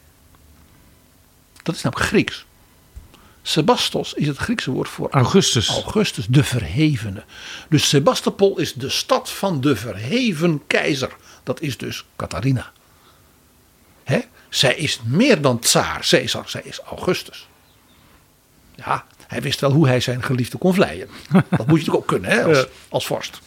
Dat is namelijk Grieks. Sebastos is het Griekse woord voor Augustus. Augustus, de verhevene. Dus Sebastopol is de stad van de verheven keizer. Dat is dus Catharina. Hè? Zij is meer dan tsaar, Caesar. Zij is Augustus. Ja, hij wist wel hoe hij zijn geliefde kon vleien. Dat moet je natuurlijk ook kunnen, hè, als vorst.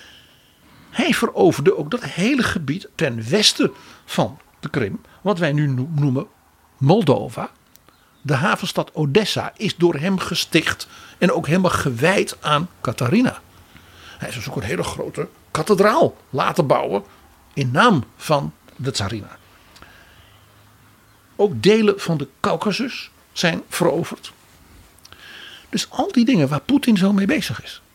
Hij veroverde ook dat hele gebied ten westen van de Krim. Wat wij nu noemen Moldova. De havenstad Odessa is door hem gesticht. En ook helemaal gewijd aan Catharina. Hij heeft dus ook een hele grote kathedraal laten bouwen. In naam van de tsarina. Ook delen van de Caucasus zijn veroverd. Dus al die dingen waar Poetin zo mee bezig is.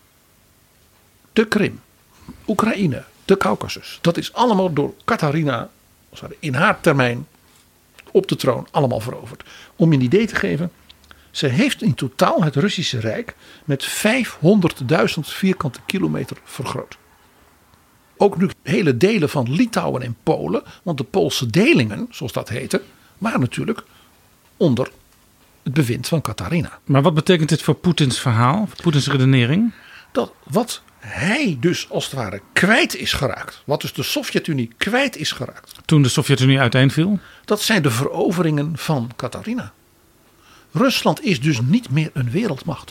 De Krim, Oekraïne, de Caucasus. Dat is allemaal door Catharina in haar termijn op de troon allemaal veroverd. Om je een idee te geven. Ze heeft in totaal het Russische Rijk met 500.000 vierkante kilometer vergroot. Ook nu hele delen van Litouwen en Polen. Want de Poolse delingen, zoals dat heette, waren natuurlijk onder het bewind van Catharina. Maar wat betekent dit voor Poetins verhaal, voor Poetins redenering? Dat wat hij dus als het ware kwijt is geraakt. Wat dus de Sovjet-Unie kwijt is geraakt. Toen de Sovjet-Unie uiteenviel? Dat zijn de veroveringen van Catharina. Rusland is dus niet meer een wereldmacht.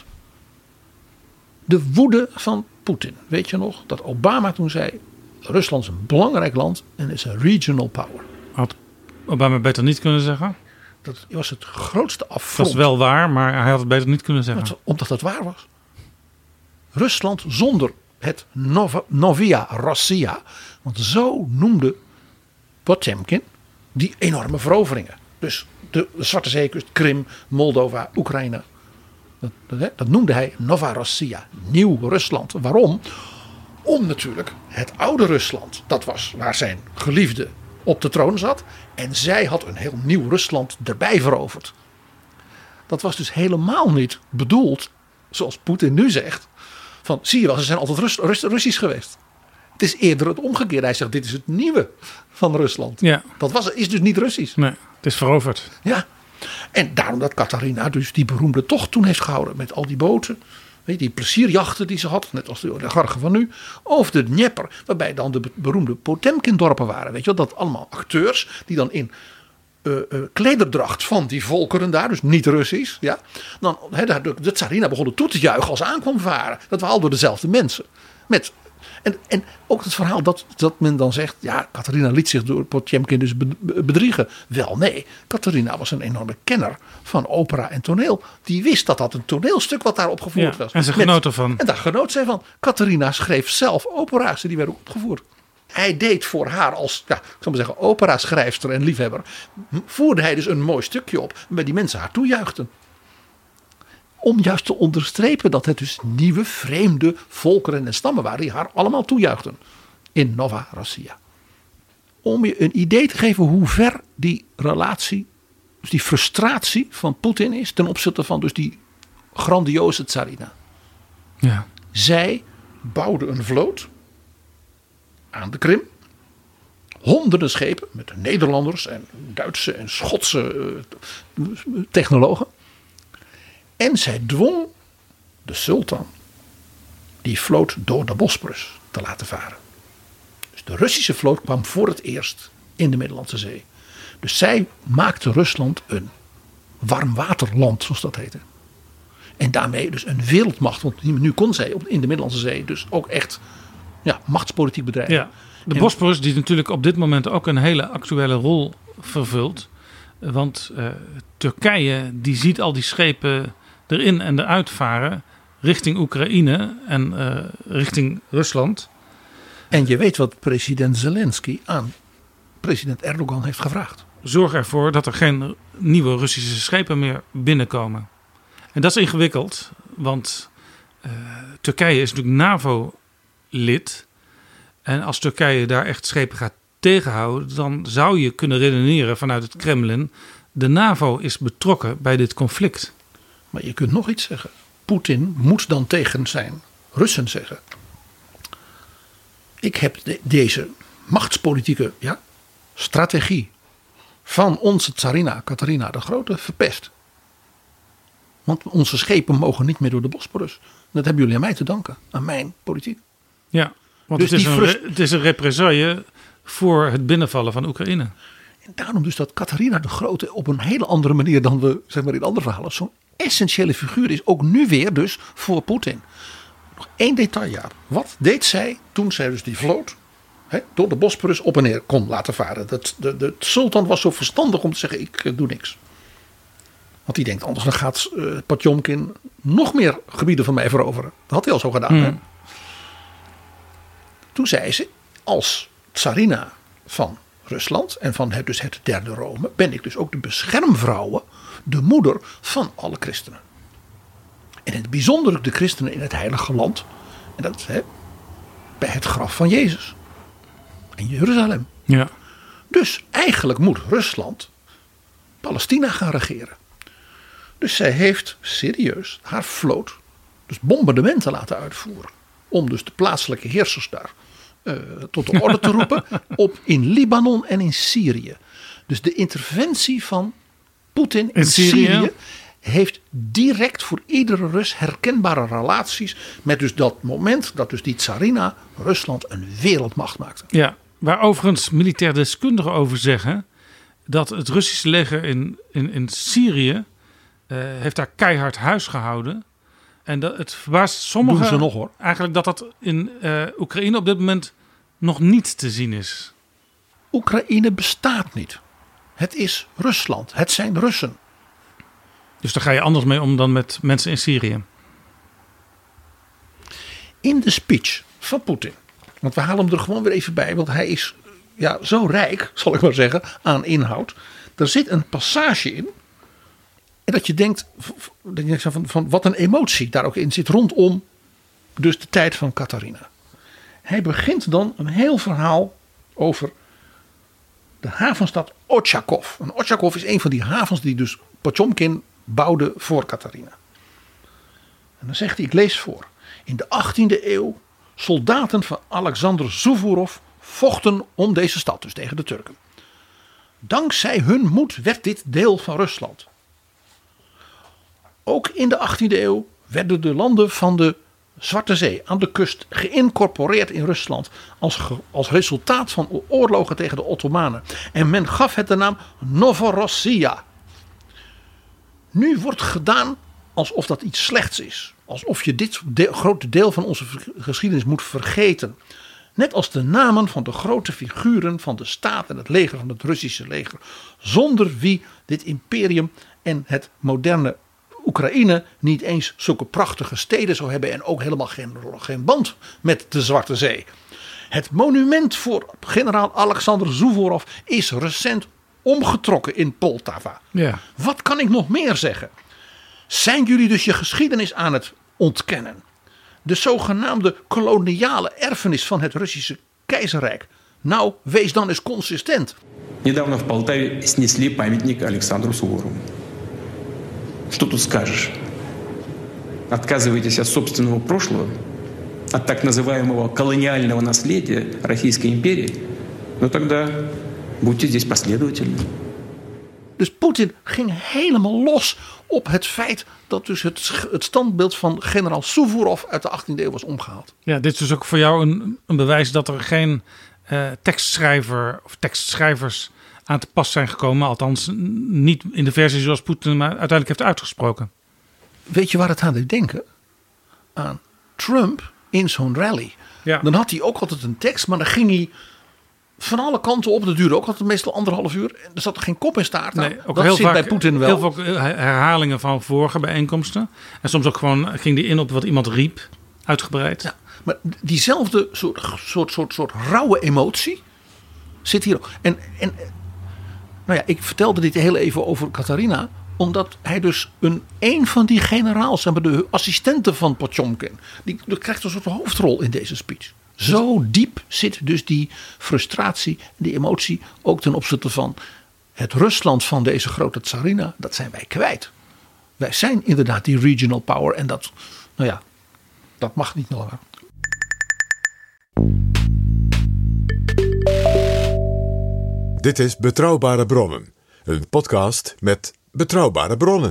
De woede van Poetin. Weet je nog dat Obama toen zei: Rusland is een belangrijk land en is een regional power. Had Obama beter niet kunnen zeggen? Dat was het grootste affront. Dat is wel waar, maar hij had het beter niet kunnen zeggen. Omdat het waar was. Rusland zonder het Novaya Russia. Want zo noemde Potjomkin die enorme veroveringen. Dus de Zwarte Zeekust, Krim, Moldova, Oekraïne. Dat noemde hij Nova Russia. Nieuw Rusland. Waarom? Om natuurlijk het oude Rusland. Dat was waar zijn geliefde op de troon zat. En zij had een heel nieuw Rusland erbij veroverd. Dat was dus helemaal niet bedoeld, zoals Poetin nu zegt. Van, zie je wel, ze zijn altijd Russisch geweest. Het is eerder het omgekeerde. Hij zegt, dit is het nieuwe van Rusland. Ja. Dat is dus niet Russisch. Nee, het is veroverd. Ja. En daarom dat Catharina dus die beroemde tocht toen heeft gehouden. Met al die boten. Weet je, die plezierjachten die ze had. Net als de oligarchen van nu. Over de Dnieper. Waarbij dan de beroemde Potemkin-dorpen waren. Weet je wel, dat allemaal acteurs. Die dan in klederdracht van die volkeren daar. Dus niet Russisch. Ja. Dan, de tsarina begon toe te juichen als ze aankwam varen. Dat waren al door dezelfde mensen. Met En ook het verhaal dat men dan zegt, ja, Catharina liet zich door Potjomkin dus bedriegen. Wel nee, Catharina was een enorme kenner van opera en toneel. Die wist dat een toneelstuk wat daar opgevoerd was. En ze genoot ervan. En daar genoot zij van. Catharina schreef zelf opera's, die werden ook opgevoerd. Hij deed voor haar als, ja, ik zal maar zeggen, opera-schrijfster en liefhebber. Voerde hij dus een mooi stukje op, waar die mensen haar toejuichten. Om juist te onderstrepen dat het dus nieuwe, vreemde volkeren en stammen waren die haar allemaal toejuichten. In Nova Russia. Om je een idee te geven hoe ver die relatie, dus die frustratie van Poetin is ten opzichte van dus die grandioze tsarina. Ja. Zij bouwde een vloot aan de Krim. Honderden schepen met Nederlanders en Duitse en Schotse technologen. En zij dwong de sultan die vloot door de Bosporus te laten varen. Dus de Russische vloot kwam voor het eerst in de Middellandse Zee. Dus zij maakte Rusland een warmwaterland, zoals dat heette. En daarmee dus een wereldmacht. Want nu kon zij in de Middellandse Zee dus ook echt machtspolitiek bedrijven. Ja, de Bosporus die natuurlijk op dit moment ook een hele actuele rol vervult. Want Turkije die ziet al die schepen erin en eruit varen richting Oekraïne en richting Rusland. En je weet wat president Zelensky aan president Erdogan heeft gevraagd. Zorg ervoor dat er geen nieuwe Russische schepen meer binnenkomen. En dat is ingewikkeld, want Turkije is natuurlijk NAVO-lid. En als Turkije daar echt schepen gaat tegenhouden, dan zou je kunnen redeneren vanuit het Kremlin, de NAVO is betrokken bij dit conflict. Maar je kunt nog iets zeggen. Poetin moet dan tegen zijn Russen zeggen: ik heb deze machtspolitieke strategie van onze tsarina Catharina de Grote verpest. Want onze schepen mogen niet meer door de Bosporus. Dat hebben jullie aan mij te danken, aan mijn politiek. Ja, want dus het is een represaille voor het binnenvallen van Oekraïne. En daarom dus dat Catharina de Grote op een hele andere manier dan we zeg maar in andere verhalen zo'n essentiële figuur is. Ook nu weer dus voor Poetin. Nog één detail, Jaap. Wat deed zij toen zij dus die vloot door de Bosporus op en neer kon laten varen? De sultan was zo verstandig om te zeggen: ik doe niks. Want die denkt, anders dan gaat Potjomkin nog meer gebieden van mij veroveren. Dat had hij al zo gedaan. Hè? Toen zei ze, als tsarina van Rusland en van het derde Rome, ben ik dus ook de beschermvrouwe, de moeder van alle christenen. En in het bijzonder de christenen in het heilige land. En dat bij het graf van Jezus. In Jeruzalem. Ja. Dus eigenlijk moet Rusland Palestina gaan regeren. Dus zij heeft serieus haar vloot dus bombardementen laten uitvoeren. Om dus de plaatselijke heersers daar tot de orde te roepen. In Libanon en in Syrië. Dus de interventie van Poetin in Syrië heeft direct voor iedere Rus herkenbare relaties met dus dat moment dat dus die tsarina Rusland een wereldmacht maakte. Ja, waar overigens militair deskundigen over zeggen dat het Russische leger in Syrië heeft daar keihard huis gehouden. En dat het verbaast sommigen doen ze nog, hoor. Eigenlijk dat in Oekraïne op dit moment nog niet te zien is. Oekraïne bestaat niet. Het is Rusland. Het zijn Russen. Dus daar ga je anders mee om dan met mensen in Syrië. In de speech van Poetin. Want we halen hem er gewoon weer even bij. Want hij is zo rijk, zal ik maar zeggen, aan inhoud. Er zit een passage in. En dat je denkt van wat een emotie daar ook in zit rondom dus de tijd van Catharina. Hij begint dan een heel verhaal over de havenstad Ochakov. En Ochakov is een van die havens die dus Potjomkin bouwde voor Catharina. En dan zegt hij, ik lees voor. In de 18e eeuw soldaten van Alexander Suvorov vochten om deze stad, dus tegen de Turken. Dankzij hun moed werd dit deel van Rusland. Ook in de 18e eeuw werden de landen van de Zwarte Zee aan de kust geïncorporeerd in Rusland als resultaat van oorlogen tegen de Ottomanen. En men gaf het de naam Novorossiya. Nu wordt gedaan alsof dat iets slechts is. Alsof je dit grote deel van onze geschiedenis moet vergeten. Net als de namen van de grote figuren van de staat en het leger van het Russische leger. Zonder wie dit imperium en het moderne Oekraïne niet eens zulke prachtige steden zou hebben. En ook helemaal geen band met de Zwarte Zee. Het monument voor generaal Alexander Suvorov is recent omgetrokken in Poltava. Ja. Wat kan ik nog meer zeggen? Zijn jullie dus je geschiedenis aan het ontkennen? De zogenaamde koloniale erfenis van het Russische keizerrijk. Nou, wees dan eens consistent. Недавно в Полтаве снесли памятник Александру Суворову. Что тут скажешь? Отказываетесь от собственного прошлого, от так называемого колониального наследия Российской империи? Ну тогда будьте здесь последовательны. Dus Poetin ging helemaal los op het feit dat dus het standbeeld van generaal Suvorov uit de 18e eeuw was omgehaald. Ja, dit is dus ook voor jou een bewijs dat er geen tekstschrijver of tekstschrijvers aan te pas zijn gekomen. Althans, niet in de versie zoals Poetin maar uiteindelijk heeft uitgesproken. Weet je waar het aan deed denken? Aan Trump in zo'n rally. Ja. Dan had hij ook altijd een tekst, maar dan ging hij van alle kanten op. Dat duurde ook altijd meestal 1,5 uur. En er zat er geen kop en staart aan. Nee, ook dat heel zit vaak, bij Poetin wel. Heel veel herhalingen van vorige bijeenkomsten. En soms ook gewoon ging die in op wat iemand riep. Uitgebreid. Ja, maar diezelfde soort rauwe emotie zit hier ook. En nou ja, ik vertelde dit heel even over Katarina. Omdat hij dus een van die generaals, de assistenten van Potjomkin. Die krijgt een soort hoofdrol in deze speech. Zo diep zit dus die frustratie, die emotie ook ten opzichte van het Rusland van deze grote tsarina. Dat zijn wij kwijt. Wij zijn inderdaad die regional power en dat, nou ja, dat mag niet meer langer. Dit is Betrouwbare Bronnen, een podcast met betrouwbare bronnen.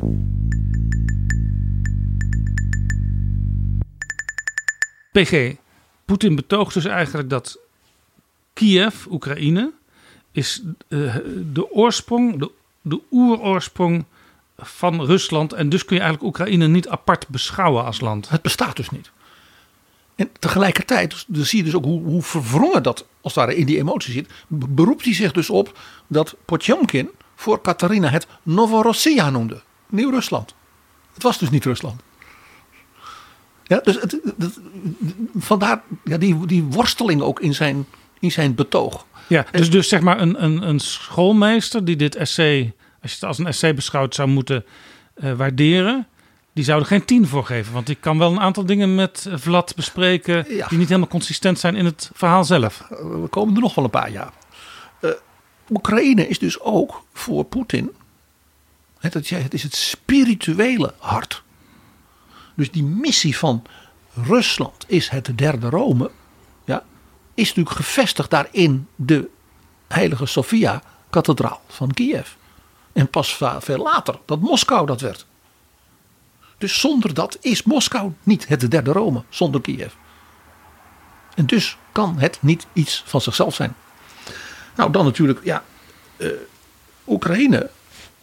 PG, Poetin betoogt dus eigenlijk dat Kiev, Oekraïne, is de oorsprong, de oeroorsprong van Rusland. En dus kun je eigenlijk Oekraïne niet apart beschouwen als land. Het bestaat dus niet. En tegelijkertijd dus zie je dus ook hoe verwrongen dat als het ware in die emotie zit. Beroept hij zich dus op dat Potjomkin voor Katarina het Novorossiya noemde. Nieuw-Rusland. Het was dus niet Rusland. Ja, dus vandaar die worsteling ook in zijn betoog. Ja, dus zeg maar een schoolmeester die dit essay, als je het als een essay beschouwt, zou moeten waarderen. Die zou er geen 10 voor geven. Want die kan wel een aantal dingen met Vlad bespreken die niet helemaal consistent zijn in het verhaal zelf. We komen er nog wel een paar jaar. Oekraïne is dus ook voor Poetin, het is het spirituele hart. Dus die missie van Rusland is het derde Rome. Ja, is natuurlijk gevestigd daar in de heilige Sofia-kathedraal van Kiev. En pas veel later dat Moskou dat werd. Dus zonder dat is Moskou niet het derde Rome, zonder Kiev. En dus kan het niet iets van zichzelf zijn. Nou, dan natuurlijk, Oekraïne.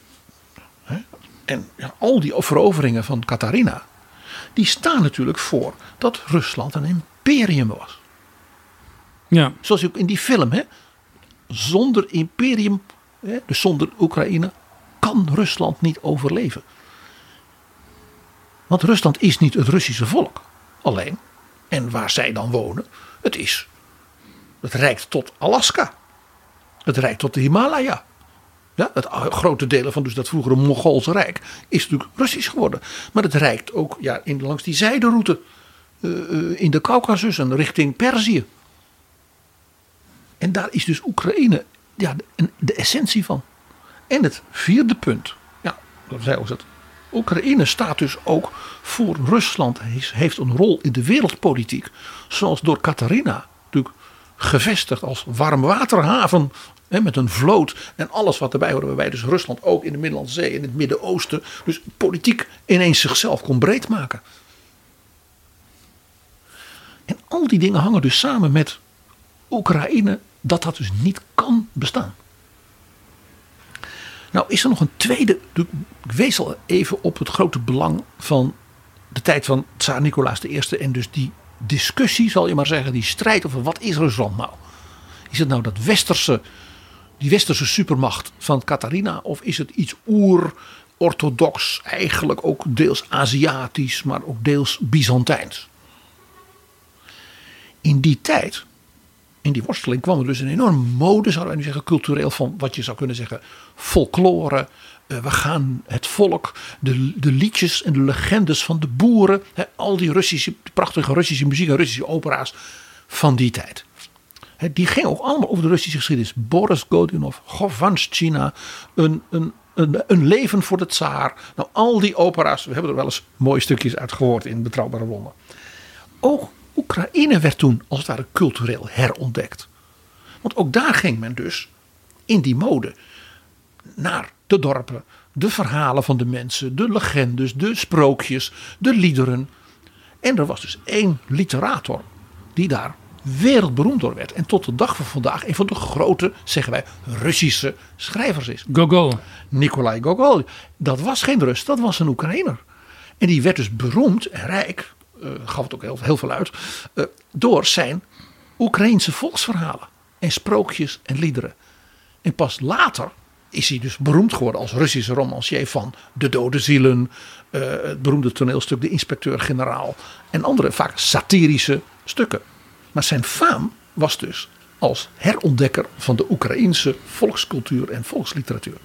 En al die veroveringen van Katarina. Die staan natuurlijk voor dat Rusland een imperium was. Ja. Zoals ook in die film. Zonder imperium, dus zonder Oekraïne, kan Rusland niet overleven. Want Rusland is niet het Russische volk alleen. En waar zij dan wonen, het reikt tot Alaska. Het reikt tot de Himalaya. Ja, het grote delen van dus dat vroegere Mongoolse Rijk is natuurlijk Russisch geworden. Maar het reikt ook langs die zijderoute in de Caucasus en richting Perzië. En daar is dus Oekraïne de essentie van. En het vierde punt, dat zei ook dat Oekraïne staat dus ook voor Rusland, heeft een rol in de wereldpolitiek. Zoals door Katarina natuurlijk gevestigd als warmwaterhaven. Met een vloot en alles wat erbij hoort. Waarbij dus Rusland ook in de Middellandse Zee, in het Midden-Oosten. Dus politiek ineens zichzelf kon breed maken. En al die dingen hangen dus samen met Oekraïne. Dat dus niet kan bestaan. Nou is er nog een tweede. Ik wees al even op het grote belang van de tijd van Tsaar Nicolaas I. En dus die discussie, zal je maar zeggen, die strijd over wat is Rusland nou? Is het nou die westerse supermacht van Katharina, of is het iets orthodox, eigenlijk ook deels Aziatisch, maar ook deels Byzantijns? In die tijd, in die worsteling, kwam er dus een enorme mode, zouden wij nu zeggen, cultureel, van wat je zou kunnen zeggen folklore. We gaan het volk, de liedjes en de legendes van de boeren, al die prachtige Russische muziek en Russische opera's van die tijd. Die gingen ook allemaal over de Russische geschiedenis. Boris Godunov, Govanschina, een leven voor de tsaar. Nou, al die opera's, we hebben er wel eens mooie stukjes uit gehoord in Betrouwbare Bronnen. Ook Oekraïne werd toen als het ware cultureel herontdekt. Want ook daar ging men dus in die mode naar de dorpen, de verhalen van de mensen, de legendes, de sprookjes, de liederen. En er was dus één literator die daar wereldberoemd door werd. En tot de dag van vandaag een van de grote, zeggen wij, Russische schrijvers is. Gogol. Nikolai Gogol. Dat was geen Rus, dat was een Oekraïner. En die werd dus beroemd en rijk, gaf het ook heel veel uit, door zijn Oekraïense volksverhalen en sprookjes en liederen. En pas later is hij dus beroemd geworden als Russische romancier van De Dode Zielen, het beroemde toneelstuk De Inspecteur-Generaal en andere vaak satirische stukken. Maar zijn faam was dus als herontdekker van de Oekraïense volkscultuur en volksliteratuur.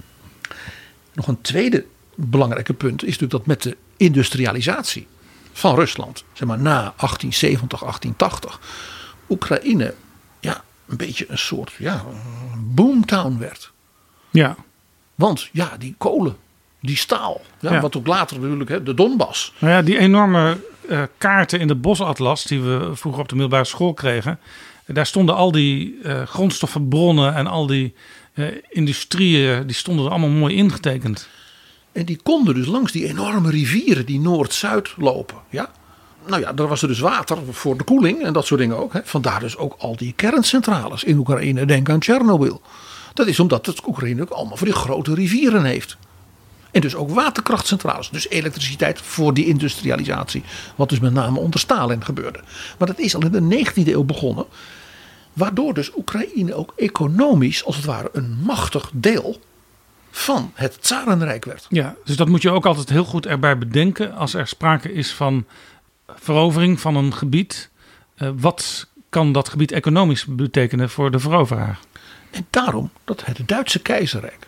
Nog een tweede belangrijke punt is natuurlijk dat met de industrialisatie van Rusland, zeg maar na 1870, 1880, Oekraïne een beetje een soort boomtown werd. Ja. Want die kolen, die staal, wat ook later natuurlijk de Donbass. Nou ja, die enorme kaarten in de bosatlas die we vroeger op de middelbare school kregen. Daar stonden al die grondstoffenbronnen en al die industrieën, die stonden er allemaal mooi ingetekend. En die konden dus langs die enorme rivieren die Noord-Zuid lopen. Ja? Nou ja, daar was er dus water voor de koeling en dat soort dingen ook. Hè. Vandaar dus ook al die kerncentrales in Oekraïne. Denk aan Tsjernobyl. Dat is omdat het Oekraïne ook allemaal voor die grote rivieren heeft. En dus ook waterkrachtcentrales. Dus elektriciteit voor die industrialisatie. Wat dus met name onder Stalin gebeurde. Maar dat is al in de 19e eeuw begonnen. Waardoor dus Oekraïne ook economisch als het ware een machtig deel van het Tsarenrijk werd. Ja, dus dat moet je ook altijd heel goed erbij bedenken. Als er sprake is van verovering van een gebied. Wat kan dat gebied economisch betekenen voor de veroveraar? En daarom dat het Duitse keizerrijk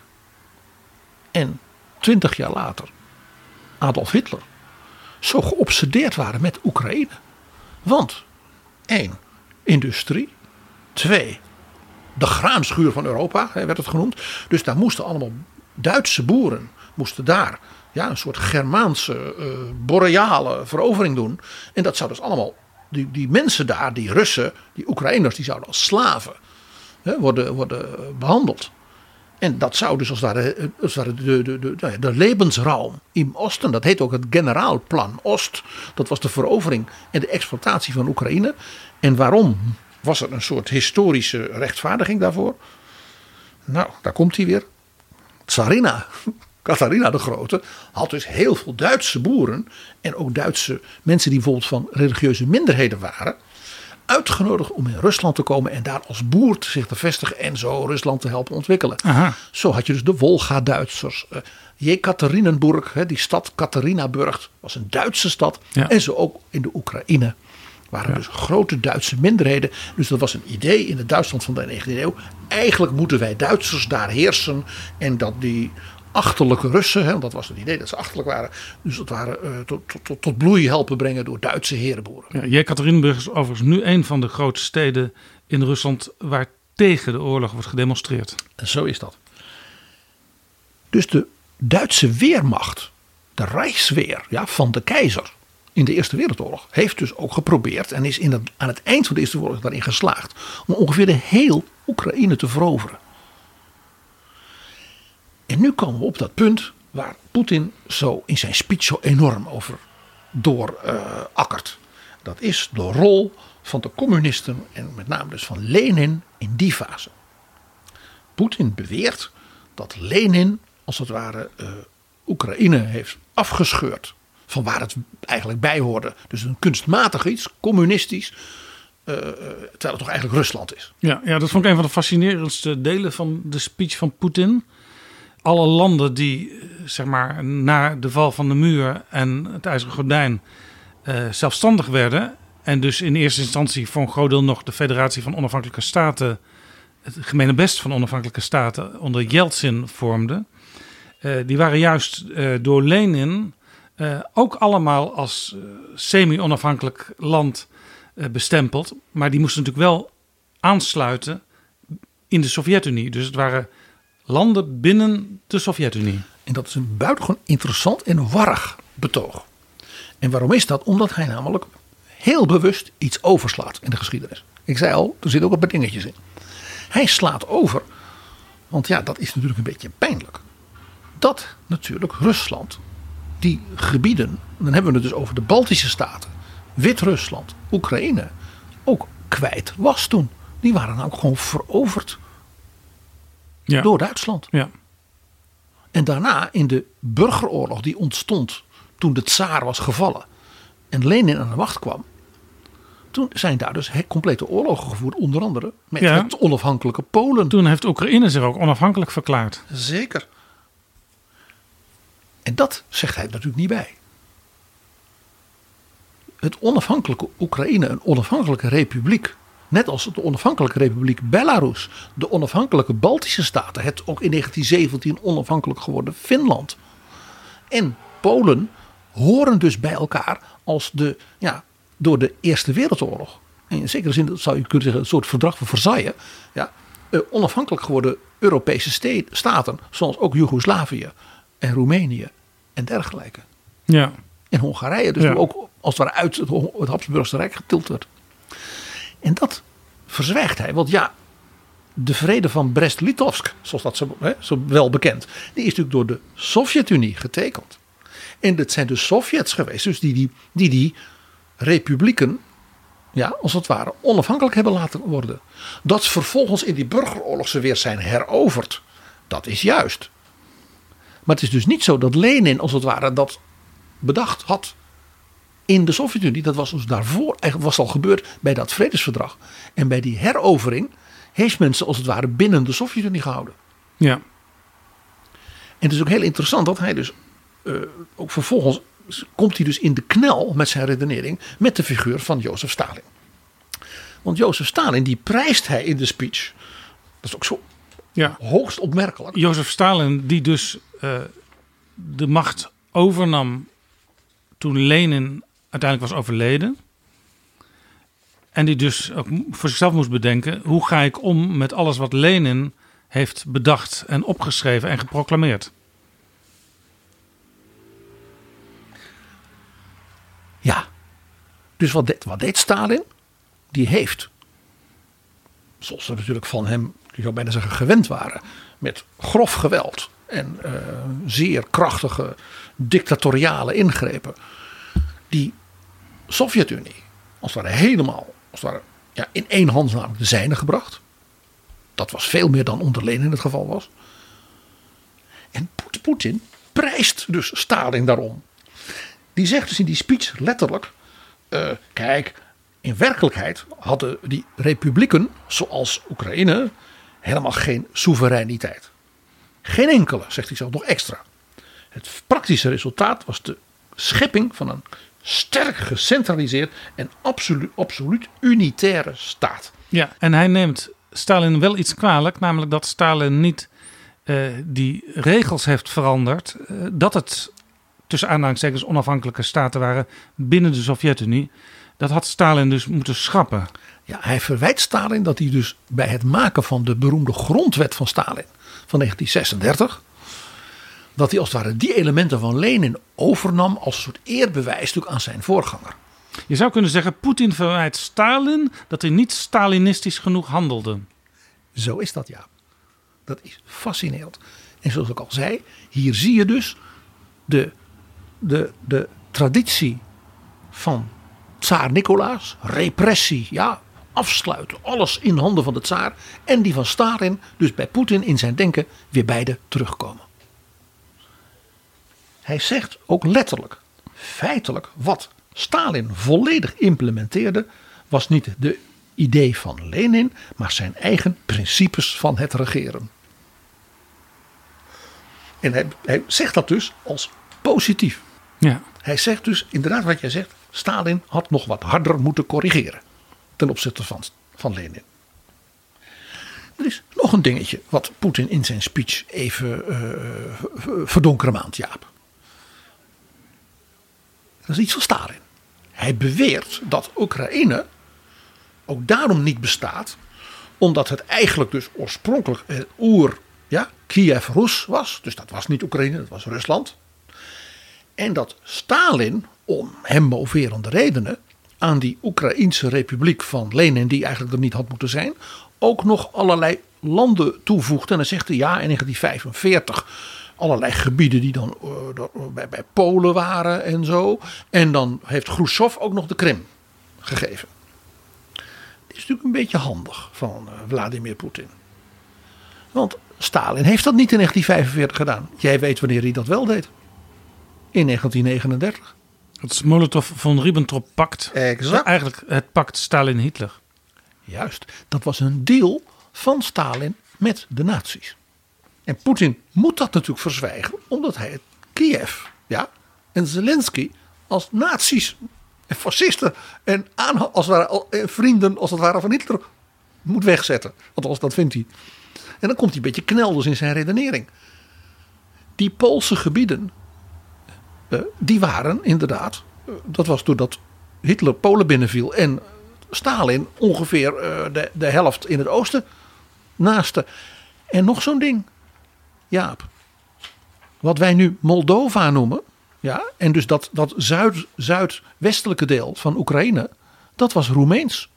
en 20 jaar later Adolf Hitler zo geobsedeerd waren met Oekraïne. Want 1. Industrie. 2. De graanschuur van Europa werd het genoemd. Dus daar moesten allemaal Duitse boeren daar een soort Germaanse boreale verovering doen. En dat zou dus allemaal die mensen daar, die Russen, die Oekraïners, die zouden als slaven worden behandeld. En dat zou dus als het ware de levensraum in Osten, dat heet ook het Generaalplan Oost. Dat was de verovering en de exploitatie van Oekraïne. En waarom was er een soort historische rechtvaardiging daarvoor? Nou, daar komt hij weer. Tsarina, Katharina de Grote, had dus heel veel Duitse boeren en ook Duitse mensen die bijvoorbeeld van religieuze minderheden waren, uitgenodigd om in Rusland te komen en daar als boer zich te vestigen en zo Rusland te helpen ontwikkelen. Aha. Zo had je dus de Wolga-Duitsers. Jekaterinenburg, die stad Katharinaburg, was een Duitse stad. Ja. En zo ook in de Oekraïne waren dus grote Duitse minderheden. Dus dat was een idee in het Duitsland van de 19e eeuw. Eigenlijk moeten wij Duitsers daar heersen en dat die achterlijke Russen, dat was het idee dat ze achterlijk waren, dus dat waren tot bloei helpen brengen door Duitse herenboeren. Ja, Jekaterinburg is overigens nu een van de grote steden in Rusland waar tegen de oorlog wordt gedemonstreerd. En zo is dat. Dus de Duitse weermacht, de Rijksweer van de keizer in de Eerste Wereldoorlog, heeft dus ook geprobeerd en is aan het eind van de Eerste Wereldoorlog daarin geslaagd om ongeveer de heel Oekraïne te veroveren. En nu komen we op dat punt waar Poetin zo in zijn speech zo enorm over doorakkert. Dat is de rol van de communisten en met name dus van Lenin in die fase. Poetin beweert dat Lenin als het ware Oekraïne heeft afgescheurd van waar het eigenlijk bij hoorde. Dus een kunstmatig iets, communistisch, terwijl het toch eigenlijk Rusland is. Ja, dat vond ik een van de fascinerendste delen van de speech van Poetin. Alle landen die zeg maar na de val van de muur en het IJzeren Gordijn zelfstandig werden en dus in eerste instantie voor een groot deel nog de Federatie van Onafhankelijke Staten, het gemene best van onafhankelijke staten onder Yeltsin vormden. Die waren juist door Lenin ook allemaal als semi-onafhankelijk land bestempeld. Maar die moesten natuurlijk wel aansluiten in de Sovjet-Unie. Dus het waren landen binnen de Sovjet-Unie. En dat is een buitengewoon interessant en warrig betoog. En waarom is dat? Omdat hij namelijk heel bewust iets overslaat in de geschiedenis. Ik zei al, er zitten ook een paar dingetjes in. Hij slaat over, want ja, dat is natuurlijk een beetje pijnlijk. Dat natuurlijk Rusland, die gebieden, dan hebben we het dus over de Baltische Staten, Wit-Rusland, Oekraïne, ook kwijt was toen. Die waren nou gewoon veroverd door Duitsland. Ja. En daarna in de burgeroorlog die ontstond toen de tsaar was gevallen en Lenin aan de macht kwam. Toen zijn daar dus complete oorlogen gevoerd, onder andere met het onafhankelijke Polen. Toen heeft Oekraïne zich ook onafhankelijk verklaard. Zeker. En dat zegt hij natuurlijk niet bij. Het onafhankelijke Oekraïne, een onafhankelijke republiek, net als de onafhankelijke republiek Belarus, de onafhankelijke Baltische Staten, het ook in 1917 onafhankelijk geworden Finland en Polen horen dus bij elkaar als door de Eerste Wereldoorlog, in zekere zin zou je kunnen zeggen een soort verdrag van Versailles, onafhankelijk geworden Europese staten, zoals ook Joegoslavië en Roemenië en dergelijke. Ja. En Hongarije, dus ook als het ware uit het Habsburgse Rijk getild werd. En dat verzwijgt hij, want de vrede van Brest-Litovsk, zoals dat zo wel bekend, die is natuurlijk door de Sovjet-Unie getekend. En het zijn de Sovjets geweest, dus die republieken, als het ware, onafhankelijk hebben laten worden. Dat vervolgens in die burgeroorlog ze weer zijn heroverd. Dat is juist. Maar het is dus niet zo dat Lenin, als het ware, dat bedacht had in de Sovjet-Unie. Dat was dus daarvoor, eigenlijk was al gebeurd bij dat vredesverdrag. En bij die herovering heeft men ze als het ware binnen de Sovjet-Unie gehouden. Ja. En het is ook heel interessant dat hij dus ook vervolgens komt hij dus in de knel met zijn redenering met de figuur van Jozef Stalin. Want Jozef Stalin die prijst hij in de speech. Dat is ook zo hoogst opmerkelijk. Jozef Stalin die dus de macht overnam toen Lenin uiteindelijk was overleden. En die dus ook voor zichzelf moest bedenken, hoe ga ik om met alles wat Lenin heeft bedacht en opgeschreven en geproclameerd. Ja, dus wat deed Stalin? Die heeft, zoals ze natuurlijk van hem, je zou bijna zeggen, gewend waren, met grof geweld en zeer krachtige dictatoriale ingrepen, die Sovjet-Unie als het ware helemaal in één hand namelijk de zijne gebracht. Dat was veel meer dan onder Lenin het geval was. En Poetin prijst dus Stalin daarom. Die zegt dus in die speech letterlijk, kijk, in werkelijkheid hadden die republieken, zoals Oekraïne, helemaal geen soevereiniteit. Geen enkele, zegt hij zelf nog extra. Het praktische resultaat was de schepping van een sterk gecentraliseerd en absoluut unitaire staat. Ja, en hij neemt Stalin wel iets kwalijk, namelijk dat Stalin niet die regels heeft veranderd, dat het tussen aanhalingstekens onafhankelijke staten waren binnen de Sovjet-Unie. Dat had Stalin dus moeten schrappen. Ja, hij verwijt Stalin dat hij dus bij het maken van de beroemde grondwet van Stalin van 1936... dat hij als het ware die elementen van Lenin overnam als een soort eerbewijs natuurlijk aan zijn voorganger. Je zou kunnen zeggen, Poetin verwijt Stalin dat hij niet Stalinistisch genoeg handelde. Zo is dat, ja. Dat is fascinerend. En zoals ik al zei, hier zie je dus de traditie van tsaar Nicolaas, repressie, afsluiten. Alles in handen van de tsaar. En die van Stalin, dus bij Poetin in zijn denken, weer beide terugkomen. Hij zegt ook letterlijk, feitelijk, wat Stalin volledig implementeerde, was niet de idee van Lenin, maar zijn eigen principes van het regeren. En hij zegt dat dus als positief. Ja. Hij zegt dus inderdaad wat jij zegt, Stalin had nog wat harder moeten corrigeren ten opzichte van Lenin. Er is nog een dingetje wat Poetin in zijn speech even verdonkeren maand, Jaap. Dat is iets van Stalin. Hij beweert dat Oekraïne ook daarom niet bestaat, omdat het eigenlijk dus oorspronkelijk Kiev-Rus was. Dus dat was niet Oekraïne, dat was Rusland. En dat Stalin, om hem moverende redenen, aan die Oekraïense republiek van Lenin, die eigenlijk er niet had moeten zijn, ook nog allerlei landen toevoegde. En dan zegt hij in 1945 allerlei gebieden die dan bij Polen waren en zo. En dan heeft Khrushchev ook nog de Krim gegeven. Dit is natuurlijk een beetje handig van Vladimir Poetin. Want Stalin heeft dat niet in 1945 gedaan. Jij weet wanneer hij dat wel deed. In 1939. Het is Molotov-von Ribbentrop-pact. Exact. Eigenlijk het pact Stalin-Hitler. Juist. Dat was een deal van Stalin met de nazi's. En Poetin moet dat natuurlijk verzwijgen, omdat hij Kiev en Zelensky als nazi's en fascisten en vrienden als het ware van Hitler moet wegzetten. Althans, dat vindt hij. En dan komt hij een beetje knelders in zijn redenering. Die Poolse gebieden, die waren inderdaad, dat was doordat Hitler Polen binnenviel en Stalin ongeveer de helft in het oosten naaste. En nog zo'n ding, Jaap. Wat wij nu Moldova noemen, en dus dat zuidwestelijke deel van Oekraïne, dat was Roemeens.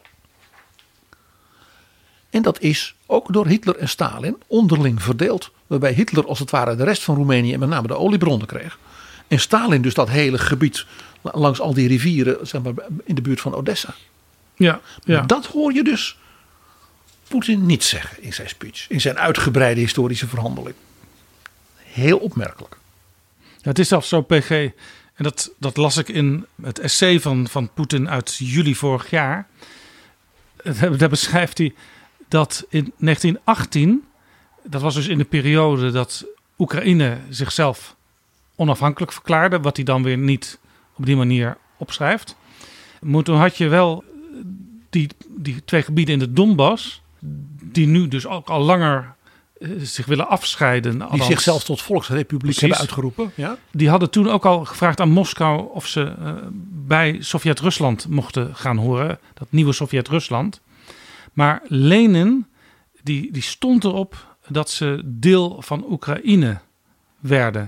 En dat is ook door Hitler en Stalin onderling verdeeld. Waarbij Hitler als het ware de rest van Roemenië en met name de oliebronnen kreeg. En Stalin dus dat hele gebied langs al die rivieren, zeg maar, in de buurt van Odessa. Ja. Dat hoor je dus Poetin niet zeggen in zijn speech. In zijn uitgebreide historische verhandeling. Heel opmerkelijk. Ja, het is zelfs zo, PG. En dat las ik in het essay van Poetin uit juli vorig jaar. Daar beschrijft hij dat in 1918, dat was dus in de periode dat Oekraïne zichzelf onafhankelijk verklaarde, wat hij dan weer niet op die manier opschrijft. Maar toen had je wel die twee gebieden in de Donbass, die nu dus ook al langer zich willen afscheiden. Die zichzelf tot volksrepubliek hebben uitgeroepen. Ja? Die hadden toen ook al gevraagd aan Moskou of ze bij Sovjet-Rusland mochten gaan horen. Dat nieuwe Sovjet-Rusland. Maar Lenin die stond erop dat ze deel van Oekraïne werden.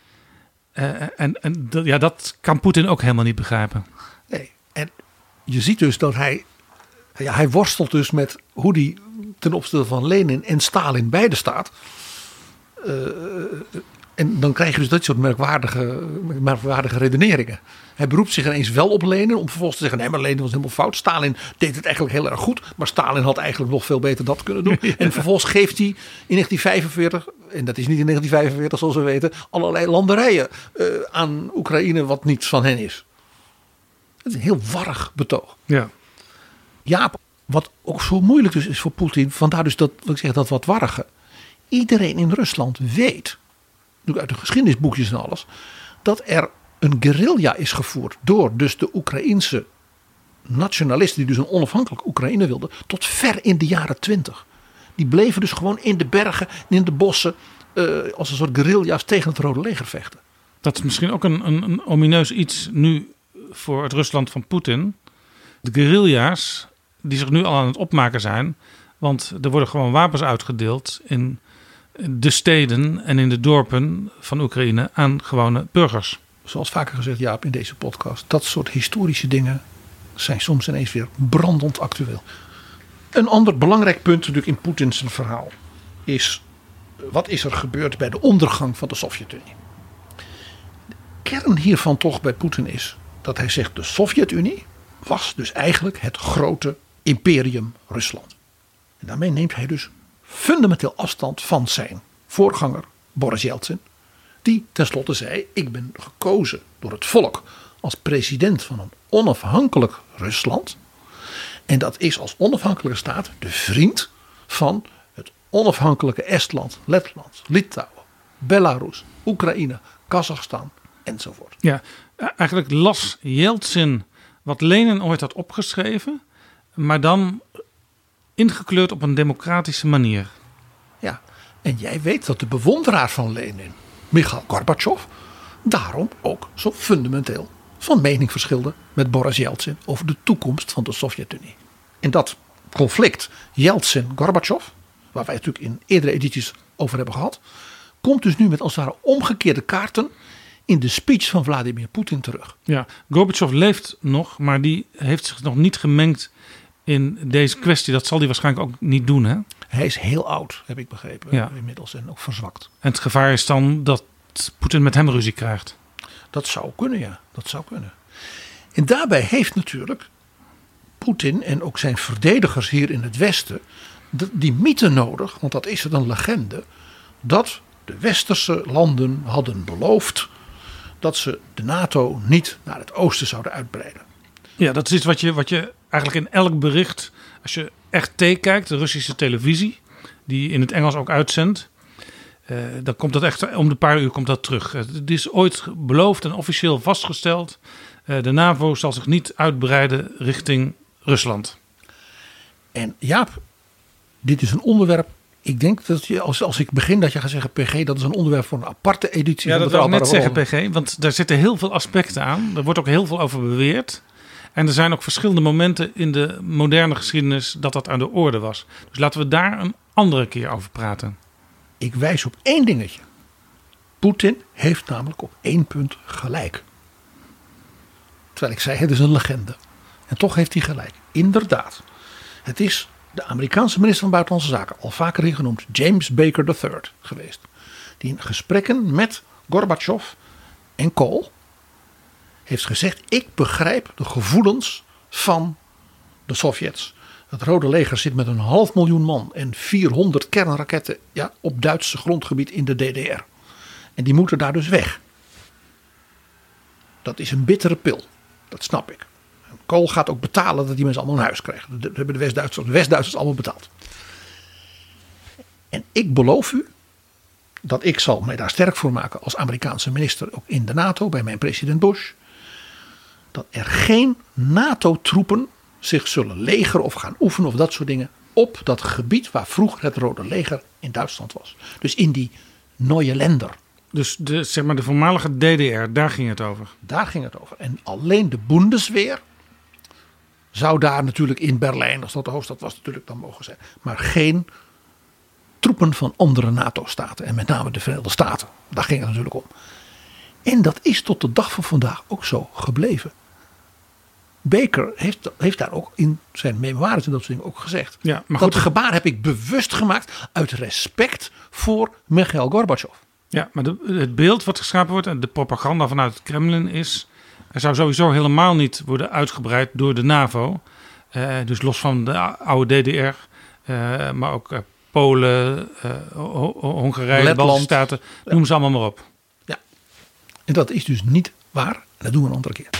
Dat kan Poetin ook helemaal niet begrijpen. Nee, en je ziet dus dat hij worstelt dus met hoe hij ten opzichte van Lenin en Stalin beide staat. En dan krijg je dus dat soort merkwaardige redeneringen. Hij beroept zich ineens wel op Lenin om vervolgens te zeggen, nee, maar Lenin was helemaal fout. Stalin deed het eigenlijk heel erg goed, maar Stalin had eigenlijk nog veel beter dat kunnen doen. En vervolgens geeft hij in 1945, en dat is niet in 1945 zoals we weten, allerlei landerijen aan Oekraïne wat niets van hen is. Het is een heel warrig betoog. Ja. Jaap, wat ook zo moeilijk dus is voor Poetin, vandaar dus dat, wat ik zeg, dat wat warrige. Iedereen in Rusland weet, uit de geschiedenisboekjes en alles, dat er een guerrilla is gevoerd door dus de Oekraïense nationalisten die dus een onafhankelijk Oekraïne wilden, tot ver in de jaren 20. Die bleven dus gewoon in de bergen en in de bossen als een soort guerrilla's tegen het Rode Leger vechten. Dat is misschien ook een omineus iets nu voor het Rusland van Poetin. De guerrilla's die zich nu al aan het opmaken zijn, want er worden gewoon wapens uitgedeeld in de steden en in de dorpen van Oekraïne aan gewone burgers. Zoals vaker gezegd, Jaap, in deze podcast, dat soort historische dingen zijn soms ineens weer brandend actueel. Een ander belangrijk punt natuurlijk in Poetins verhaal is, wat is er gebeurd bij de ondergang van de Sovjet-Unie? De kern hiervan toch bij Poetin is dat hij zegt, de Sovjet-Unie was dus eigenlijk het grote imperium Rusland. En daarmee neemt hij dus fundamenteel afstand van zijn voorganger Boris Yeltsin. Die tenslotte zei, ik ben gekozen door het volk als president van een onafhankelijk Rusland. En dat is als onafhankelijke staat de vriend van het onafhankelijke Estland, Letland, Litouwen, Belarus, Oekraïne, Kazachstan enzovoort. Ja, eigenlijk las Yeltsin wat Lenin ooit had opgeschreven, maar dan ingekleurd op een democratische manier. Ja, en jij weet dat de bewonderaar van Lenin, Mikhail Gorbachev, daarom ook zo fundamenteel van mening verschilde met Boris Yeltsin over de toekomst van de Sovjet-Unie. En dat conflict Yeltsin-Gorbachev, waar wij natuurlijk in eerdere edities over hebben gehad, komt dus nu met als het ware omgekeerde kaarten in de speech van Vladimir Poetin terug. Ja, Gorbachev leeft nog, maar die heeft zich nog niet gemengd in deze kwestie. Dat zal hij waarschijnlijk ook niet doen, hè? Hij is heel oud, heb ik begrepen, inmiddels en ook verzwakt. En het gevaar is dan dat Poetin met hem ruzie krijgt. Dat zou kunnen, ja. Dat zou kunnen. En daarbij heeft natuurlijk Poetin en ook zijn verdedigers hier in het Westen die mythe nodig, want dat is een legende, dat de westerse landen hadden beloofd dat ze de NATO niet naar het oosten zouden uitbreiden. Ja, dat is iets wat je eigenlijk in elk bericht, als je echt kijkt, de Russische televisie, die in het Engels ook uitzendt, dan komt dat echt om de paar uur komt dat terug. Het is ooit beloofd en officieel vastgesteld. De NAVO zal zich niet uitbreiden richting Rusland. En Jaap, dit is een onderwerp. Ik denk dat je, als ik begin dat je gaat zeggen, PG, dat is een onderwerp voor een aparte editie. Ja, van dat wil ik net zeggen, PG. Want daar zitten heel veel aspecten aan. Er wordt ook heel veel over beweerd. En er zijn ook verschillende momenten in de moderne geschiedenis dat aan de orde was. Dus laten we daar een andere keer over praten. Ik wijs op één dingetje. Poetin heeft namelijk op 1 punt gelijk. Terwijl ik zei, het is een legende. En toch heeft hij gelijk. Inderdaad. Het is de Amerikaanse minister van Buitenlandse Zaken, al vaker hier genoemd, James Baker III geweest. Die in gesprekken met Gorbachev en Kohl heeft gezegd, ik begrijp de gevoelens van de Sovjets. Het Rode Leger zit met 500.000 man en 400 kernraketten op Duitse grondgebied in de DDR. En die moeten daar dus weg. Dat is een bittere pil. Dat snap ik. En Kohl gaat ook betalen dat die mensen allemaal een huis krijgen. Dat hebben de West-Duitsers allemaal betaald. En ik beloof u dat ik zal mij daar sterk voor maken als Amerikaanse minister ook in de NATO bij mijn president Bush. Dat er geen NATO-troepen zich zullen legeren of gaan oefenen of dat soort dingen op dat gebied waar vroeger het Rode Leger in Duitsland was. Dus in die Neue Länder. Dus de voormalige DDR, daar ging het over. Daar ging het over. En alleen de Bundeswehr zou daar natuurlijk in Berlijn, als dat de hoofdstad was, natuurlijk dan mogen zijn. Maar geen troepen van andere NATO-staten. En met name de Verenigde Staten. Daar ging het natuurlijk om. En dat is tot de dag van vandaag ook zo gebleven. Baker heeft daar ook in zijn memoires en dat soort dingen ook gezegd. Ja, maar dat gebaar heb ik bewust gemaakt uit respect voor Mikhail Gorbachev. Ja, maar het beeld wat geschapen wordt en de propaganda vanuit het Kremlin is, er zou sowieso helemaal niet worden uitgebreid door de NAVO. Dus los van de oude DDR, maar ook Polen, Hongarije, de Baltische Staten, noem ze allemaal maar op. Ja, en dat is dus niet waar. En dat doen we een andere keer.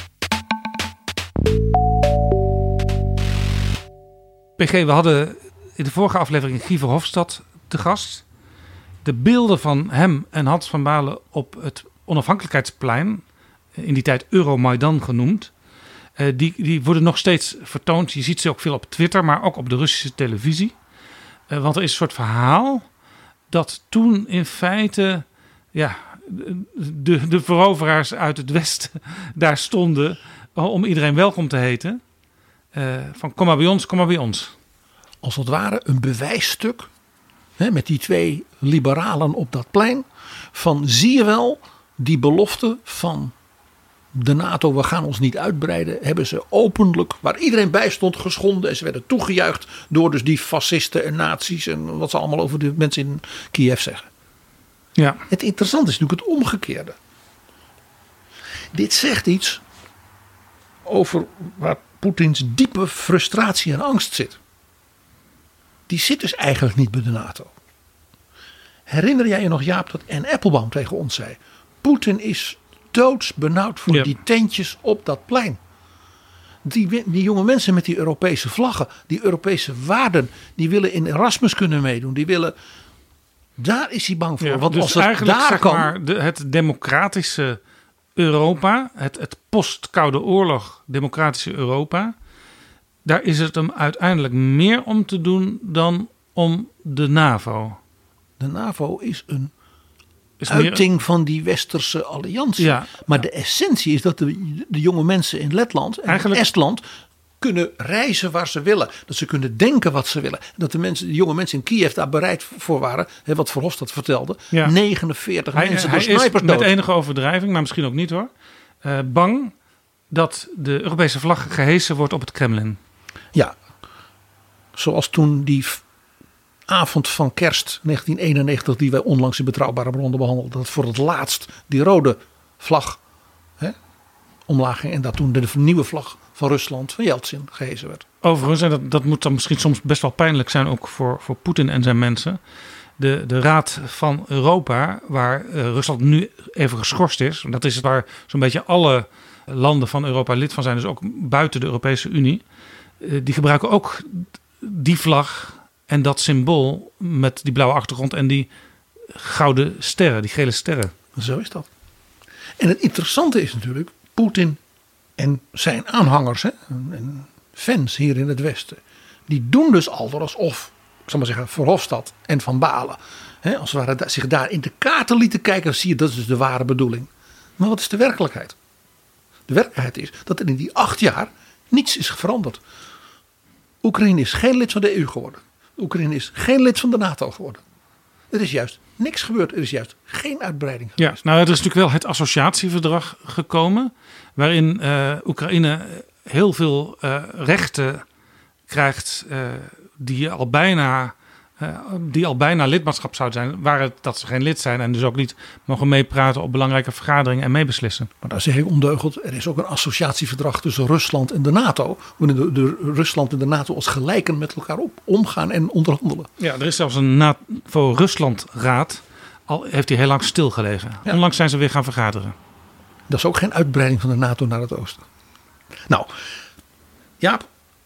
PG, we hadden in de vorige aflevering Guy Verhofstadt te gast. De beelden van hem en Hans van Balen op het onafhankelijkheidsplein, in die tijd Euromaidan genoemd, die worden nog steeds vertoond. Je ziet ze ook veel op Twitter, maar ook op de Russische televisie. Want er is een soort verhaal dat toen in feite de veroveraars uit het Westen daar stonden om iedereen welkom te heten. Van kom maar bij ons, kom maar bij ons. Als het ware een bewijsstuk, met die 2 liberalen op dat plein, van zie je wel, die belofte van de NATO, we gaan ons niet uitbreiden, hebben ze openlijk, waar iedereen bij stond, geschonden. En ze werden toegejuicht door dus die fascisten en nazi's en wat ze allemaal over de mensen in Kiev zeggen. Ja. Het interessante is natuurlijk het omgekeerde. Dit zegt iets over waar Poetins diepe frustratie en angst zit. Die zit dus eigenlijk niet bij de NATO. Herinner jij je nog, Jaap, dat Anne Applebaum tegen ons zei: Poetin is doodsbenauwd voor die tentjes op dat plein. Die jonge mensen met die Europese vlaggen, die Europese waarden, die willen in Erasmus kunnen meedoen. Die willen, daar is hij bang voor. Want dus als het eigenlijk daar kan, maar het democratische Europa, het post-Koude Oorlog democratische Europa, daar is het hem uiteindelijk meer om te doen dan om de NAVO. De NAVO is een uiting van die westerse alliantie. Ja, maar de essentie is dat de jonge mensen in Letland en Estland kunnen reizen waar ze willen. Dat ze kunnen denken wat ze willen. Dat de jonge mensen in Kiev daar bereid voor waren. Wat Verhofstadt vertelde. Ja. 49 mensen door snipers dood. Met enige overdrijving, maar misschien ook niet hoor. Bang dat de Europese vlag gehesen wordt op het Kremlin. Ja. Zoals toen die avond van kerst 1991, die wij onlangs in Betrouwbare Bronnen behandelden, dat voor het laatst die rode vlag omlaag ging en dat toen de nieuwe vlag van Rusland van Yeltsin gehesen werd. Overigens, en dat moet dan misschien soms best wel pijnlijk zijn ook voor Poetin en zijn mensen. De Raad van Europa, waar Rusland nu even geschorst is, dat is waar zo'n beetje alle landen van Europa lid van zijn, dus ook buiten de Europese Unie, die gebruiken ook die vlag en dat symbool met die blauwe achtergrond en die gouden sterren, die gele sterren. Zo is dat. En het interessante is natuurlijk, Poetin en zijn aanhangers en fans hier in het Westen, die doen dus altijd alsof, ik zal maar zeggen, Verhofstadt en Van Balen, als het ware zich daar in de kaarten lieten kijken, zie je, dat is dus de ware bedoeling. Maar wat is de werkelijkheid? De werkelijkheid is dat er in die 8 jaar niets is veranderd. Oekraïne is geen lid van de EU geworden. Oekraïne is geen lid van de NATO geworden. Er is juist niks gebeurd. Er is juist geen uitbreiding geweest. Ja, nou, er is natuurlijk wel het associatieverdrag gekomen, waarin Oekraïne heel veel rechten krijgt die al bijna lidmaatschap zouden zijn, waar het dat ze geen lid zijn en dus ook niet mogen meepraten op belangrijke vergaderingen en meebeslissen. Maar daar zeg ik ondeugend, er is ook een associatieverdrag tussen Rusland en de NATO, waarin de Rusland en de NATO als gelijken met elkaar omgaan en onderhandelen. Ja, er is zelfs een NAVO-Rusland-raad, al heeft die heel lang stilgelegen. Ja. Onlangs zijn ze weer gaan vergaderen. Dat is ook geen uitbreiding van de NATO naar het oosten. Nou, Jaap,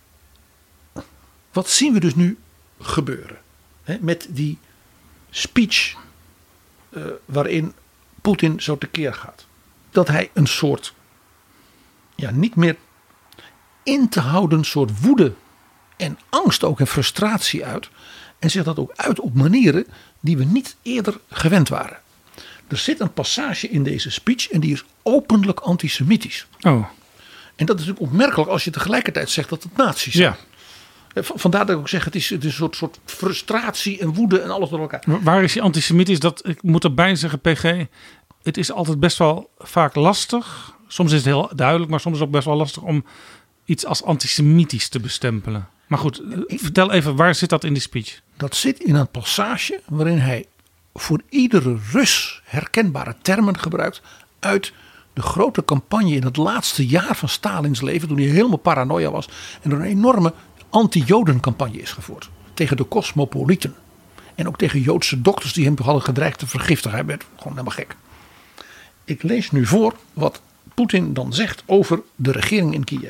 wat zien we dus nu gebeuren? Met die speech waarin Poetin zo tekeer gaat. Dat hij een soort, niet meer in te houden soort woede en angst ook en frustratie uit. En zich dat ook uit op manieren die we niet eerder gewend waren. Er zit een passage in deze speech en die is openlijk antisemitisch. Oh. En dat is natuurlijk opmerkelijk als je tegelijkertijd zegt dat het nazi's zijn. Ja. Vandaar dat ik ook zeg, het is een soort frustratie en woede en alles door elkaar. Waar is die antisemitisch? Ik moet erbij zeggen, PG, het is altijd best wel vaak lastig. Soms is het heel duidelijk, maar soms is het ook best wel lastig om iets als antisemitisch te bestempelen. Maar goed, vertel even, waar zit dat in die speech? Dat zit in een passage waarin hij voor iedere Rus herkenbare termen gebruikt uit de grote campagne in het laatste jaar van Stalins leven, toen hij helemaal paranoia was en door een enorme anti-Joden-campagne is gevoerd. Tegen de cosmopolieten. En ook tegen Joodse dokters die hem hadden gedreigd te vergiftigen. Hij werd gewoon helemaal gek. Ik lees nu voor wat Poetin dan zegt over de regering in Kiev.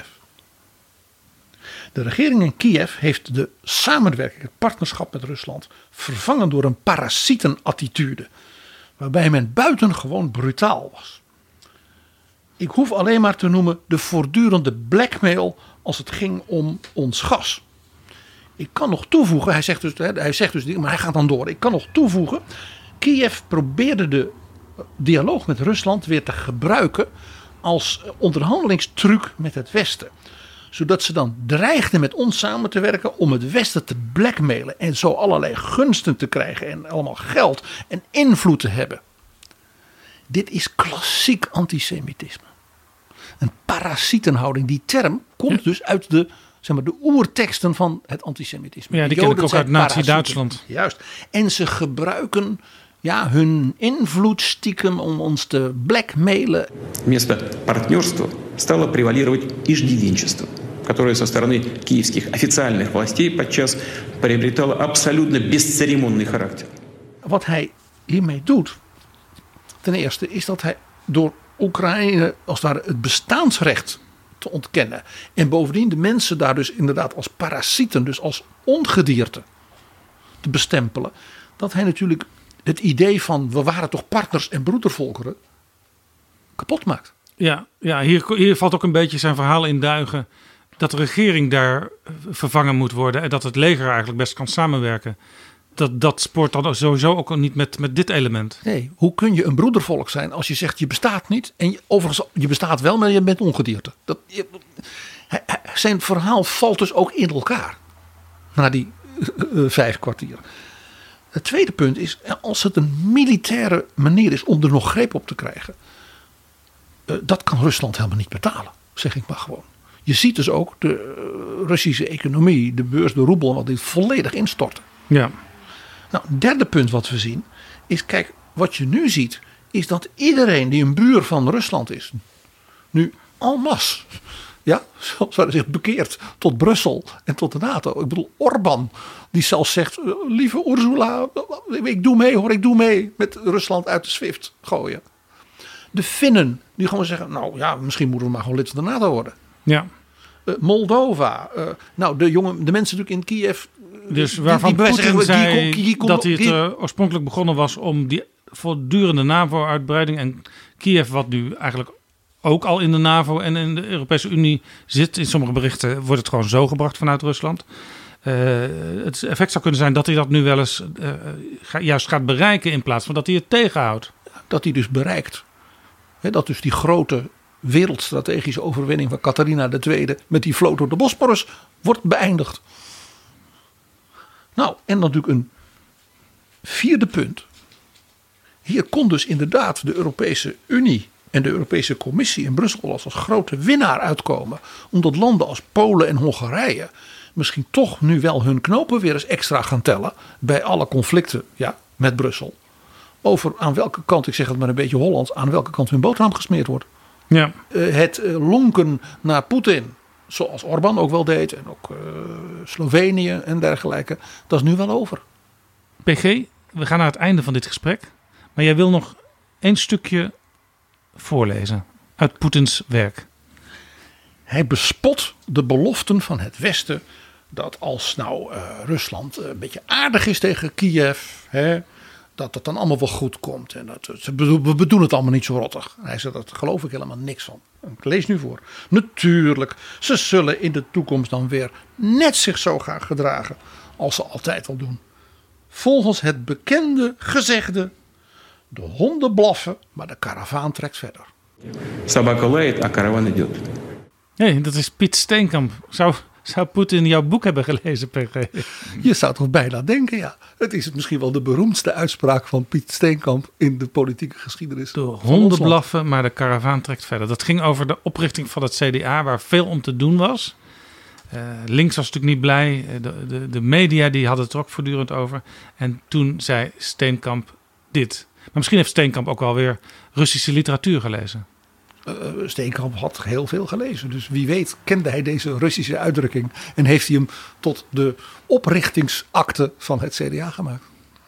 De regering in Kiev heeft de samenwerking, het partnerschap met Rusland, vervangen door een parasietenattitude. Waarbij men buitengewoon brutaal was. Ik hoef alleen maar te noemen de voortdurende blackmail als het ging om ons gas. Ik kan nog toevoegen, hij zegt dus, maar hij gaat dan door. Ik kan nog toevoegen, Kiev probeerde de dialoog met Rusland weer te gebruiken als onderhandelingstruc met het Westen. Zodat ze dan dreigden met ons samen te werken om het Westen te blackmailen en zo allerlei gunsten te krijgen en allemaal geld en invloed te hebben. Dit is klassiek antisemitisme. Een parasietenhouding. Die term komt dus uit de oerteksten van het antisemitisme. Ja, die ken ik ook uit Nazi-Duitsland. Juist. En ze gebruiken hun invloed stiekem om ons te blackmailen. Вместо партнерства стало превалировать иждивенчество. которое со стороны киевских официальных властей подчас приобретало абсолютно бесцеремонный характер. Wat hij hiermee doet, ten eerste is dat hij door Oekraïne als het ware het bestaansrecht te ontkennen. En bovendien de mensen daar dus inderdaad als parasieten, dus als ongedierte te bestempelen. Dat hij natuurlijk het idee van we waren toch partners en broedervolkeren kapot maakt. Ja, hier valt ook een beetje zijn verhaal in duigen dat de regering daar vervangen moet worden en dat het leger eigenlijk best kan samenwerken. Dat spoort dan sowieso ook niet met dit element. Nee, hoe kun je een broedervolk zijn als je zegt je bestaat niet en overigens je bestaat wel, maar je bent ongedierte. Zijn verhaal valt dus ook in elkaar na die 5 kwartier. Het tweede punt is, als het een militaire manier is om er nog greep op te krijgen, dat kan Rusland helemaal niet betalen, zeg ik maar gewoon. Je ziet dus ook de Russische economie, de beurs, de roebel, wat dit volledig instorten. Ja. Nou, het derde punt wat we zien is, kijk, wat je nu ziet is dat iedereen die een buur van Rusland is, nu en masse, ja, zoals hij zich bekeert tot Brussel en tot de NATO. Ik bedoel, Orbán, die zelfs zegt, lieve Ursula, ik doe mee hoor, ik doe mee met Rusland uit de SWIFT gooien. De Finnen, die gewoon zeggen, nou ja, misschien moeten we maar gewoon lid van de NATO worden. Ja. Moldova, nou de mensen natuurlijk in Kiev. Dus waarvan Poetin zei dat hij het oorspronkelijk begonnen was om die voortdurende NAVO-uitbreiding. En Kiev, wat nu eigenlijk ook al in de NAVO en in de Europese Unie zit. In sommige berichten wordt het gewoon zo gebracht vanuit Rusland. Het effect zou kunnen zijn dat hij dat nu wel eens juist gaat bereiken in plaats van dat hij het tegenhoudt. Dat hij dus bereikt. Dat dus die grote wereldstrategische overwinning van Katharina II met die vloot door de Bosporus wordt beëindigd. Nou, en dan natuurlijk een vierde punt. Hier kon dus inderdaad de Europese Unie en de Europese Commissie in Brussel als grote winnaar uitkomen. Omdat landen als Polen en Hongarije misschien toch nu wel hun knopen weer eens extra gaan tellen bij alle conflicten met Brussel. Over aan welke kant, ik zeg het maar een beetje Hollands, aan welke kant hun boterham gesmeerd wordt. Ja. Het lonken naar Poetin, zoals Orbán ook wel deed en ook Slovenië en dergelijke, dat is nu wel over. PG, we gaan naar het einde van dit gesprek. Maar jij wil nog 1 stukje voorlezen uit Poetins werk. Hij bespot de beloften van het Westen dat als Rusland een beetje aardig is tegen Kiev, dat het dan allemaal wel goed komt. En we bedoelen het allemaal niet zo rottig. Hij zei, dat geloof ik helemaal niks van. Ik lees nu voor. Natuurlijk, ze zullen in de toekomst dan weer net zich zo gaan gedragen als ze altijd al doen. Volgens het bekende gezegde, de honden blaffen, maar de karavaan trekt verder. Собака лает, а караван идет. Nee, dat is Piet Steenkamp. Zou Poetin jouw boek hebben gelezen, PG? Je zou toch bijna denken, ja. Het is misschien wel de beroemdste uitspraak van Piet Steenkamp in de politieke geschiedenis. De honden blaffen, maar de karavaan trekt verder. Dat ging over de oprichting van het CDA, waar veel om te doen was. Links was natuurlijk niet blij. De media die hadden het er ook voortdurend over. En toen zei Steenkamp dit. Maar misschien heeft Steenkamp ook wel weer Russische literatuur gelezen. Steenkamp had heel veel gelezen. Dus wie weet kende hij deze Russische uitdrukking. En heeft hij hem tot de oprichtingsakte van het CDA gemaakt.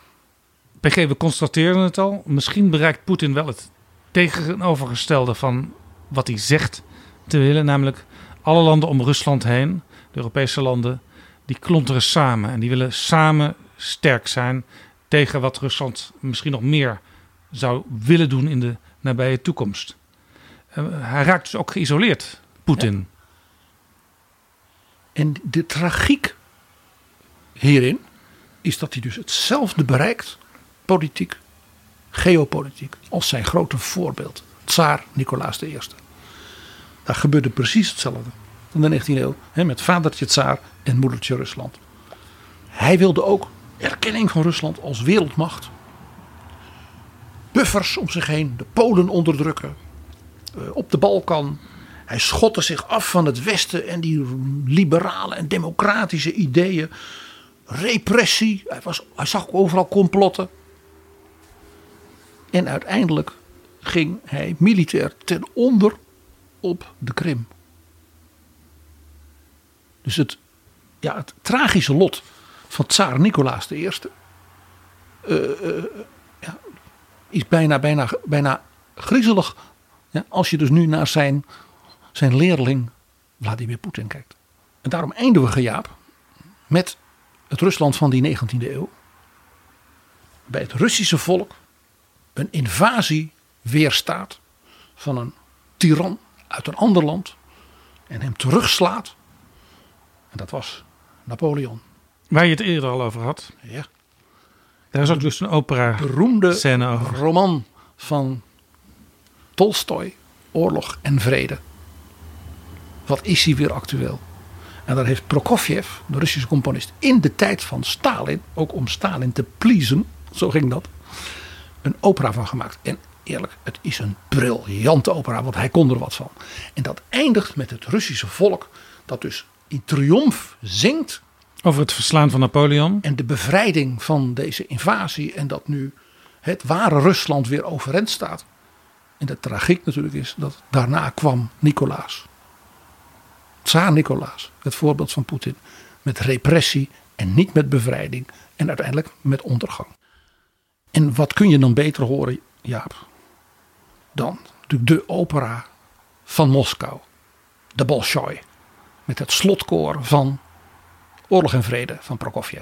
PG, we constateren het al. Misschien bereikt Poetin wel het tegenovergestelde van wat hij zegt te willen. Namelijk alle landen om Rusland heen, de Europese landen, die klonteren samen. En die willen samen sterk zijn tegen wat Rusland misschien nog meer zou willen doen in de nabije toekomst. Hij raakt dus ook geïsoleerd, Poetin. Ja. En de tragiek hierin is dat hij dus hetzelfde bereikt, politiek, geopolitiek, als zijn grote voorbeeld, tsaar Nicolaas I. Daar gebeurde precies hetzelfde in de 19e eeuw, met vadertje tsaar en moedertje Rusland. Hij wilde ook erkenning van Rusland als wereldmacht. Buffers om zich heen, de Polen onderdrukken. Op de Balkan. Hij schotte zich af van het Westen en die liberale en democratische ideeën. Repressie. Hij zag overal complotten. En uiteindelijk ging hij militair ten onder op de Krim. Dus het tragische lot van tsaar Nicolaas I is bijna griezelig. Ja, als je dus nu naar zijn leerling Vladimir Poetin kijkt. En daarom eindigen we, Jaap, met het Rusland van die 19e eeuw. Bij het Russische volk een invasie weerstaat van een tiran uit een ander land. En hem terugslaat. En dat was Napoleon. Waar je het eerder al over had. Ja. Daar is ook dus een opera beroemde scène over. Roman van Tolstoj, Oorlog en Vrede. Wat is hij weer actueel? En daar heeft Prokofjev, de Russische componist, in de tijd van Stalin, ook om Stalin te pleasen, zo ging dat, een opera van gemaakt. En eerlijk, het is een briljante opera, want hij kon er wat van. En dat eindigt met het Russische volk, dat dus in triomf zingt over het verslaan van Napoleon. En de bevrijding van deze invasie. En dat nu het ware Rusland weer overeind staat. En de tragiek natuurlijk is dat daarna kwam Nicolaas. Tsaar Nicolaas. Het voorbeeld van Poetin. Met repressie en niet met bevrijding. En uiteindelijk met ondergang. En wat kun je dan beter horen, Jaap, dan de opera van Moskou. De Bolshoi. Met het slotkoor van Oorlog en Vrede van Prokofjev.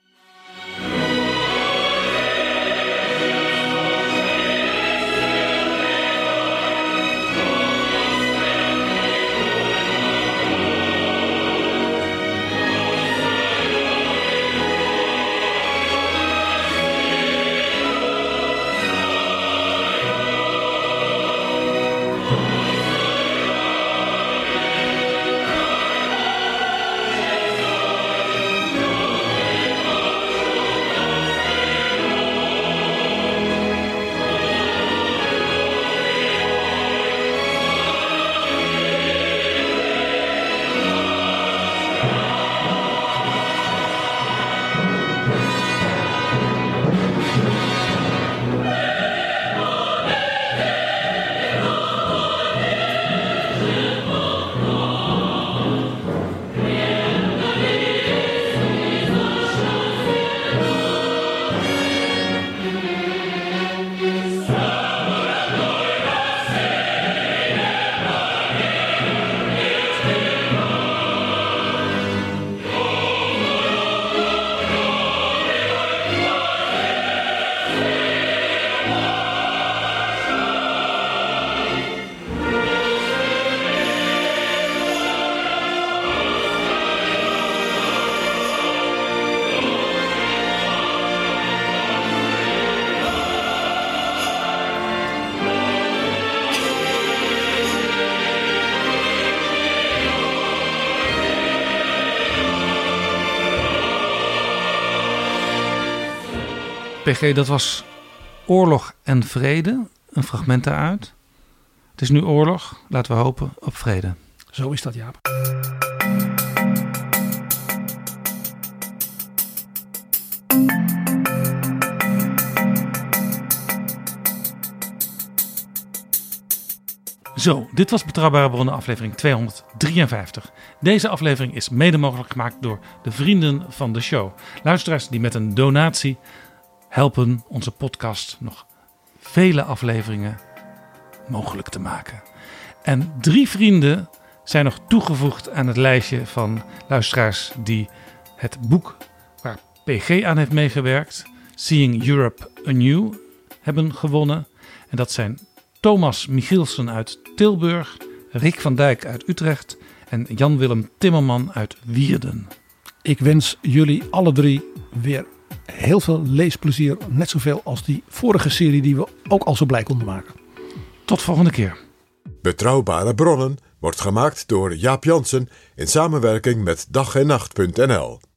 PG, dat was Oorlog en Vrede. Een fragment daaruit. Het is nu oorlog. Laten we hopen op vrede. Zo is dat, Jaap. Zo, dit was Betrouwbare Bronnen aflevering 253. Deze aflevering is mede mogelijk gemaakt door de vrienden van de show. Luisteraars die met een donatie helpen onze podcast nog vele afleveringen mogelijk te maken. En 3 vrienden zijn nog toegevoegd aan het lijstje van luisteraars die het boek waar PG aan heeft meegewerkt, Seeing Europe Anew, hebben gewonnen. En dat zijn Thomas Michielsen uit Tilburg, Rick van Dijk uit Utrecht en Jan-Willem Timmerman uit Wierden. Ik wens jullie alle 3 weer heel veel leesplezier. Net zoveel als die vorige serie die we ook al zo blij konden maken. Tot volgende keer. Betrouwbare Bronnen wordt gemaakt door Jaap Jansen in samenwerking met dag-en-nacht.nl.